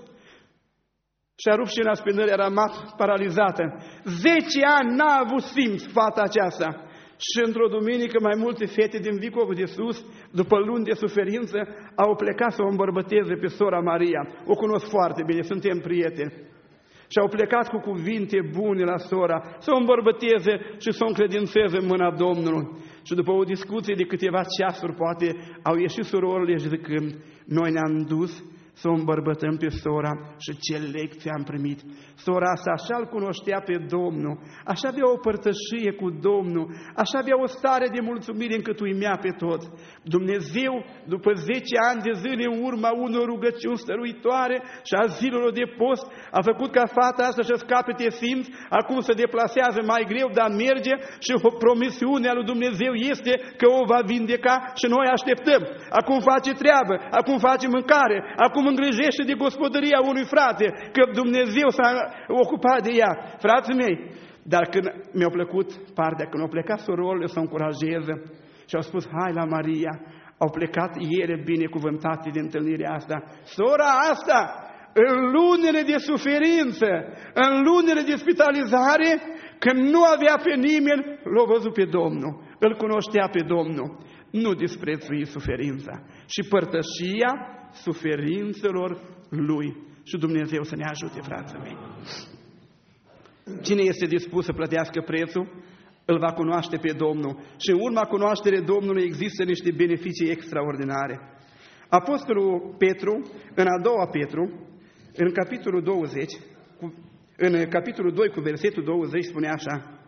Și-a rupt șina spinării, a rămas paralizată. Zece ani n-a avut simț fata aceasta. Și într-o duminică mai multe fete din vicul de sus, după luni de suferință, au plecat să o îmbărbăteze pe sora Maria. O cunosc foarte bine, suntem prieteni. Și au plecat cu cuvinte bune la sora, să o îmbărbăteze și să o încredințeze în mâna Domnului. Și după o discuție de câteva ceasuri, poate, au ieșit surorile și zicând, noi ne-am dus să o îmbărbătăm pe sora și ce lecție am primit. Sora asta așa îl cunoștea pe Domnul, așa avea o părtășie cu Domnul, așa avea o stare de mulțumire încât uimea pe toți. Dumnezeu, după zece ani de zile în urma unor rugăciuni stăruitoare și a zilelor de post, a făcut ca fata asta să scape de simț, acum se deplasează mai greu, dar merge și promisiunea lui Dumnezeu este că o va vindeca și noi așteptăm. Acum face treabă, acum face mâncare, acum îngrijește de gospodăria unui frate, că Dumnezeu s-a ocupat de ea. Frații mei, dar când mi-a plăcut partea, când au plecat surorile să o încurajeze și au spus, hai la Maria, au plecat ele binecuvântate de întâlnirea asta. Sora asta, în lunile de suferință, în lunile de spitalizare, când nu avea pe nimeni, l-a văzut pe Domnul, îl cunoștea pe Domnul. Nu disprețui suferința și părtășia suferințelor Lui. Și Dumnezeu să ne ajute, frații mei. Cine este dispus să plătească prețul, îl va cunoaște pe Domnul. Și în urma cunoașterii Domnului există niște beneficii extraordinare. Apostolul Petru, în a doua Petru, în capitolul douăzeci, în capitolul doi cu versetul douăzeci, spune așa: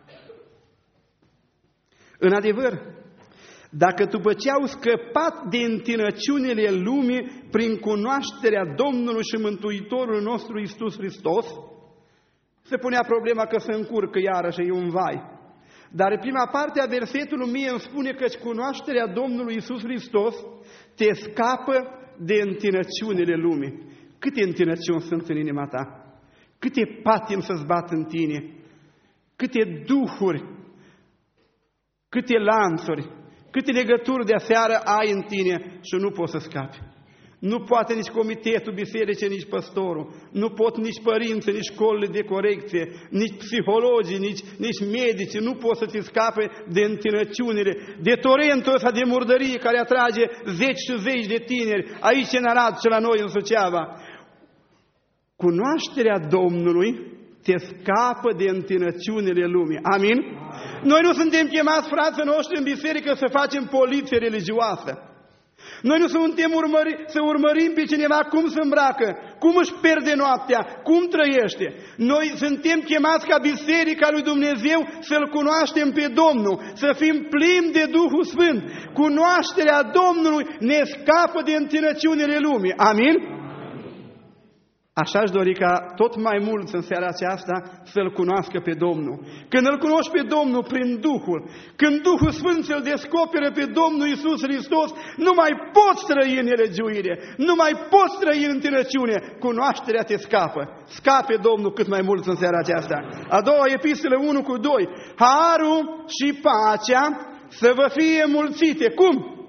în adevăr, dacă după ce au scăpat de întinăciunile lumii prin cunoașterea Domnului și Mântuitorului nostru Iisus Hristos, se punea problema că se încurcă iarăși, e un vai. Dar prima parte a versetului mie îmi spune că cunoașterea Domnului Iisus Hristos te scapă de întinăciunile lumii. Câte întinăciuni sunt în inima ta? Câte patimi să-ți bat în tine? Câte duhuri? Câte lanțuri? Câte legături de aseară ai în tine și nu poți să scapi? Nu poate nici comitetul bisericii, nici păstorul, nu pot nici părinții, nici școlile de corecție, nici psihologii, nici, nici medici, nu pot să ți scape de întinăciunile, de torentul ăsta de murdărie care atrage zeci și zeci de tineri aici în Arad și la noi în Suceava. Cunoașterea Domnului te scapă de întinăciunile lumii. Amin? Noi nu suntem chemați, frații noștri, în biserică să facem poliție religioasă. Noi nu suntem urmări, să urmărim pe cineva cum se îmbracă, cum își pierde noaptea, cum trăiește. Noi suntem chemați ca biserica lui Dumnezeu să-L cunoaștem pe Domnul, să fim plini de Duhul Sfânt. Cunoașterea Domnului ne scapă de întinăciunile lumii. Amin? Așa aș dori ca tot mai mulți în seara aceasta să-L cunoască pe Domnul. Când îl cunoști pe Domnul prin Duhul, când Duhul Sfânt îl descoperă pe Domnul Iisus Hristos, nu mai poți trăi în nelegiuire, nu mai poți trăi în întinăciune. Cunoașterea te scapă. Scape Domnul cât mai mulți în seara aceasta. A doua epistolă unu cu doi. Harul și pacea să vă fie mulțite. Cum?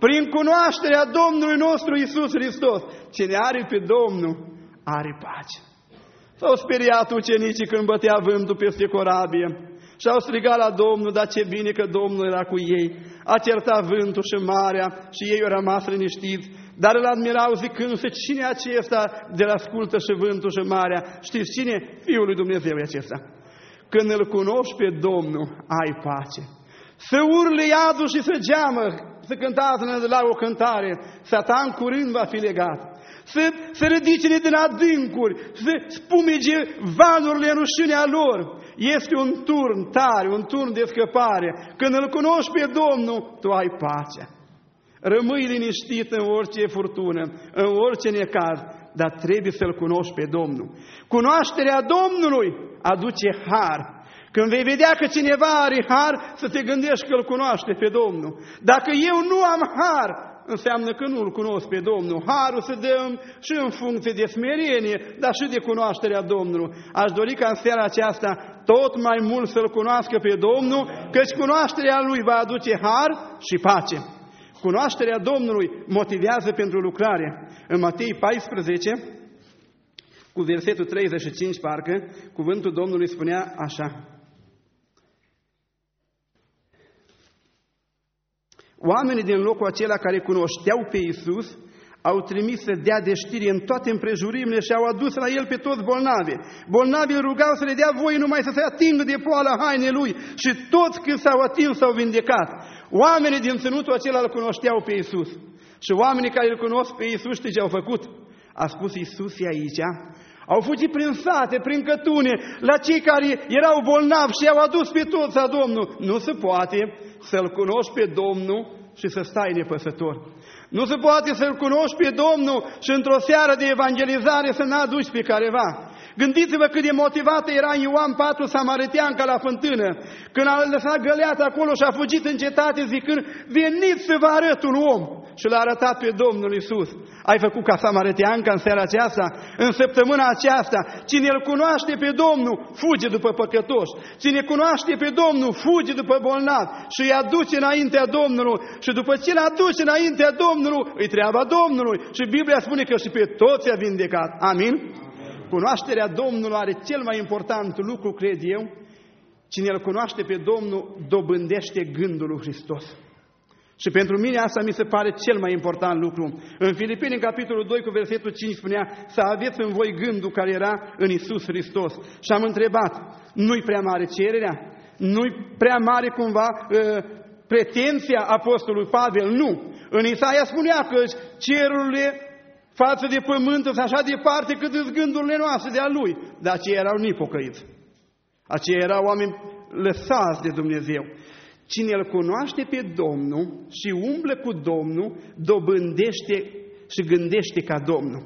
prin cunoașterea Domnului nostru Iisus Hristos. Cine are pe Domnul, are pace. S-au speriat ucenicii când bătea vântul peste corabie și au strigat la Domnul, dar ce bine că Domnul era cu ei. A certat vântul și marea și ei au rămas liniștiți, dar îl admirau zicându-se, cine e acesta de la ascultă și vântul și marea? Știți cine? Fiul lui Dumnezeu e acesta. Când îl cunoști pe Domnul, ai pace. Să urle iadul și să geamă, să cântați la o cântare, Satan curând va fi legat. Să, să ridice-ne din adâncuri, să spumege valurile în rușinea lor. Este un turn tare, un turn de scăpare. Când îl cunoști pe Domnul, tu ai pace. Rămâi liniștit în orice furtună, în orice necaz, dar trebuie să-L cunoști pe Domnul. Cunoașterea Domnului aduce har. Când vei vedea că cineva are har, să te gândești că îl cunoaște pe Domnul. Dacă eu nu am har, înseamnă că nu-L cunosc pe Domnul. Harul se dă și în funcție de smerenie, dar și de cunoașterea Domnului. Aș dori ca în seara aceasta tot mai mult să-L cunoască pe Domnul, căci cunoașterea Lui va aduce har și pace. Cunoașterea Domnului motivează pentru lucrare. În Matei paisprezece, cu versetul treizeci și cinci, parcă, cuvântul Domnului spunea așa: oamenii din locul acela care cunoșteau pe Iisus au trimis să dea de știre în toate împrejurimile și au adus la El pe toți bolnavi. Bolnavii îl rugau să le dea voie numai să se atingă de poala hainei Lui și toți când s-au atins s-au vindecat. Oamenii din ținutul acela îl cunoșteau pe Iisus. Și oamenii care îl cunosc pe Iisus, știți ce au făcut? A spus Iisus e aici. Au fugit prin sate, prin cătune, la cei care erau bolnavi și i-au adus pe toți la Domnul. Nu se poate să-L cunoști pe Domnul și să stai nepăsător. Nu se poate să-L cunoști pe Domnul și într-o seară de evangelizare să n-aduci pe careva. Gândiți-vă cât de motivată era Ioan patru, samariteanca la fântână, când a lăsat găleata acolo și a fugit în cetate zicând, veniți să vă arăt un om. Și l-a arătat pe Domnul Iisus. Ai făcut ca samariteanca în seara aceasta, în săptămâna aceasta. Cine îl cunoaște pe Domnul, fuge după păcătoși. Cine cunoaște pe Domnul, fuge după bolnav și îi aduce înaintea Domnului. Și după ce îl aduce înaintea Domnului, îi treaba Domnului. Și Biblia spune că și pe toți a vindecat. Amin? Cunoașterea Domnului are cel mai important lucru, cred eu. Cine îl cunoaște pe Domnul, dobândește gândul lui Hristos. Și pentru mine asta mi se pare cel mai important lucru. În Filipeni, în capitolul doi, cu versetul cinci, spunea să aveți în voi gândul care era în Iisus Hristos. Și am întrebat, nu-i prea mare cererea? Nu-i prea mare cumva uh, pretenția apostolului Pavel? Nu. În Isaia spunea că cerurile față de pământ sunt așa departe cât sunt gândurile noastre de a Lui. Dar aceia erau nepocăiți. Aceia erau oameni lăsați de Dumnezeu. Cine îl cunoaște pe Domnul și umblă cu Domnul, dobândește și gândește ca Domnul.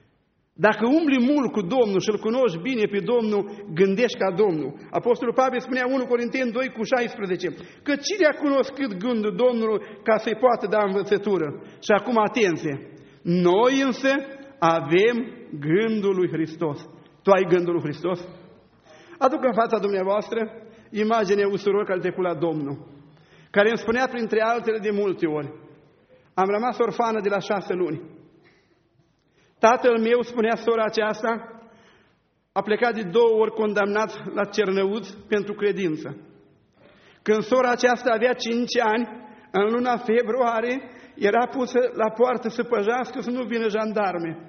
Dacă umbli mult cu Domnul și îl cunoști bine pe Domnul, gândești ca Domnul. Apostolul Pavel spunea unu Corinteni doi cu șaisprezece, că cine a cunoscut gândul Domnului ca să-i poată da învățătură? Și acum atenție, noi însă avem gândul lui Hristos. Tu ai gândul lui Hristos? Aduc în fața dumneavoastră imaginea usuror care trecut la Domnul, care îmi spunea printre altele de multe ori, am rămas orfană de la șase luni. Tatăl meu, spunea sora aceasta, a plecat de două ori condamnat la Cernăuț pentru credință. Când sora aceasta avea cinci ani, în luna februarie, era pusă la poartă să păjească să nu vină jandarme.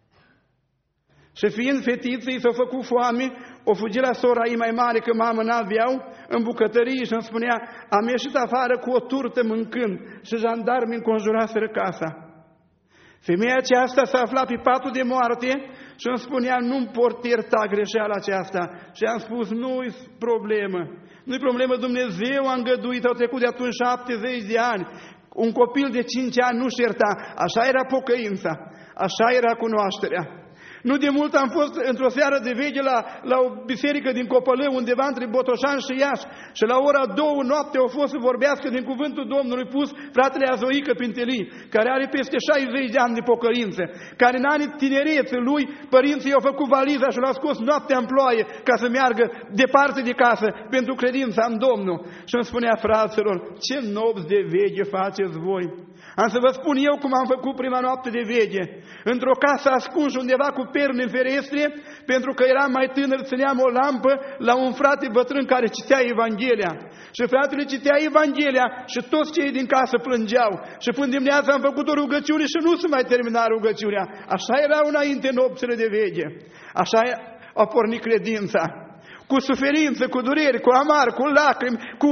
Și fiind fetiță, i s-a făcut foame, o fugi la sora ei mai mare, că mamă n-aveau, în bucătărie și îmi spunea, am ieșit afară cu o turtă mâncând și jandarmii înconjuraseră casa. Femeia aceasta s-a aflat pe patul de moarte și îmi spunea, nu-mi pot ierta greșeala aceasta. Și am spus, nu-i problemă, nu-i problemă, Dumnezeu a îngăduit, au trecut de atunci șaptezeci de ani. Un copil de cinci ani nu-și ierta. Așa era pocăința, așa era cunoașterea. Nu de mult am fost într-o seară de veche la, la o biserică din Copălău, undeva între Botoșan și Iași. Și la ora două noapte au fost să vorbească din cuvântul Domnului pus fratele Azoică Pintelii, care are peste șaizeci de ani de pocăință, care în anii tinerețe lui, părinții i-au făcut valiza și l-au scos noaptea în ploaie ca să meargă departe de casă pentru credința în Domnul. Și îmi spunea, fraților, ce nopți de veche faceți voi! Am să vă spun eu cum am făcut prima noapte de veghe. Într-o casă ascuns undeva cu perni în ferestre, pentru că eram mai tânăr, țineam o lampă la un frate bătrân care citea Evanghelia. Și fratele citea Evanghelia și toți cei din casă plângeau. Și până dimineața am făcut o rugăciune și nu se mai termina rugăciunea. Așa erau înainte nopțile de veghe. Așa a pornit credința. Cu suferință, cu dureri, cu amar, cu lacrimi, cu...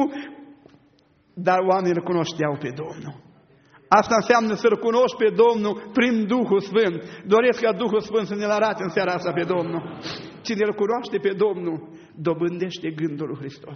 Dar oamenii îl cunoșteau pe Domnul. Asta înseamnă să-L cunoști pe Domnul prin Duhul Sfânt. Doresc ca Duhul Sfânt să ne-L arate în seara asta pe Domnul. Cine îl cunoaște pe Domnul, dobândește gândul lui Hristos.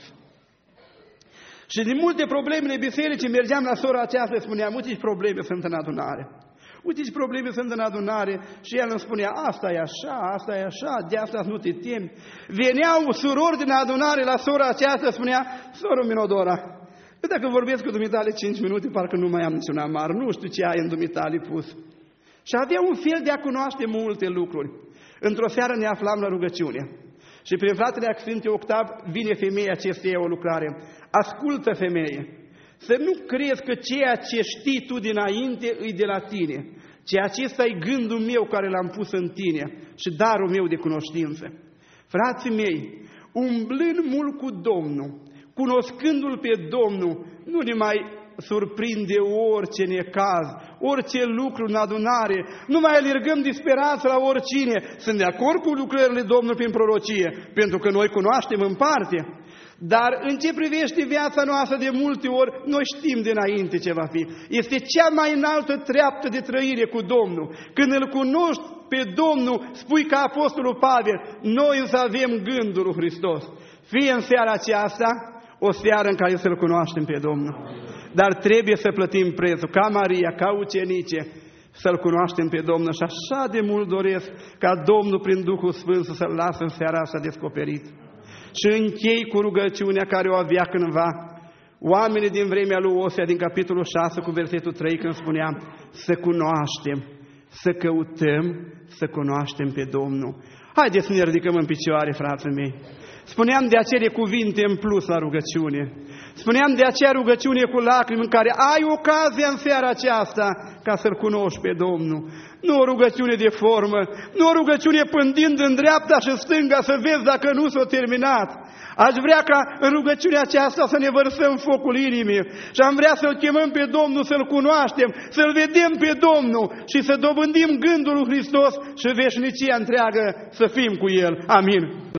Și din multe problemele bisericii mergeam la sora aceasta, spuneam, uite ce probleme sunt în adunare. Uite ce probleme sunt în adunare. Și el îmi spunea, asta e așa, asta e așa, de asta nu te temi. Veneau surori din adunare la sora aceasta, spunea, soră Minodora, păi dacă vorbesc cu dumitale cinci minute, parcă nu mai am niciun amar, nu știu ce ai în dumitale pus. Și avea un fel de a cunoaște multe lucruri. Într-o seară ne aflam la rugăciune. Și prin fratele Sfinte Octav vine femeia acesteia o lucrare. Ascultă, femeie, să nu crezi că ceea ce știi tu dinainte îi de la tine, ci acesta e gândul meu care l-am pus în tine și darul meu de cunoștință. Frații mei, umblând mult cu Domnul, cunoscându-L pe Domnul, nu ne mai surprinde orice necaz, orice lucru în adunare, nu mai alergăm disperați la oricine. Sunt de acord cu lucrările Domnului prin prorocie, pentru că noi cunoaștem în parte. Dar în ce privește viața noastră, de multe ori, noi știm dinainte ce va fi. Este cea mai înaltă treaptă de trăire cu Domnul. Când îl cunoști pe Domnul, spui ca Apostolul Pavel, noi însă avem gândul lui Hristos. Fie în seara aceasta o seară în care să-L cunoaștem pe Domnul. Dar trebuie să plătim prețul, ca Maria, ca ucenice, să-L cunoaștem pe Domnul. Și așa de mult doresc ca Domnul prin Duhul Sfânt să-L lasă în seara asta descoperit. Și închei cu rugăciunea care o avea cândva oamenii din vremea lui Osea, din capitolul șase, cu versetul trei, când spunea să cunoaștem, să căutăm, să cunoaștem pe Domnul. Haideți să ne ridicăm în picioare, frații mei. Spuneam de acele cuvinte în plus la rugăciune. Spuneam de acea rugăciune cu lacrimi în care ai ocazia în seara aceasta ca să-L cunoști pe Domnul. Nu o rugăciune de formă, nu o rugăciune pândind în dreapta și în stânga să vezi dacă nu s-a terminat. Aș vrea ca în rugăciunea aceasta să ne vărsăm focul inimii și am vrea să-L chemăm pe Domnul, să-L cunoaștem, să-L vedem pe Domnul și să dobândim gândul lui Hristos și veșnicia întreagă să fim cu El. Amin.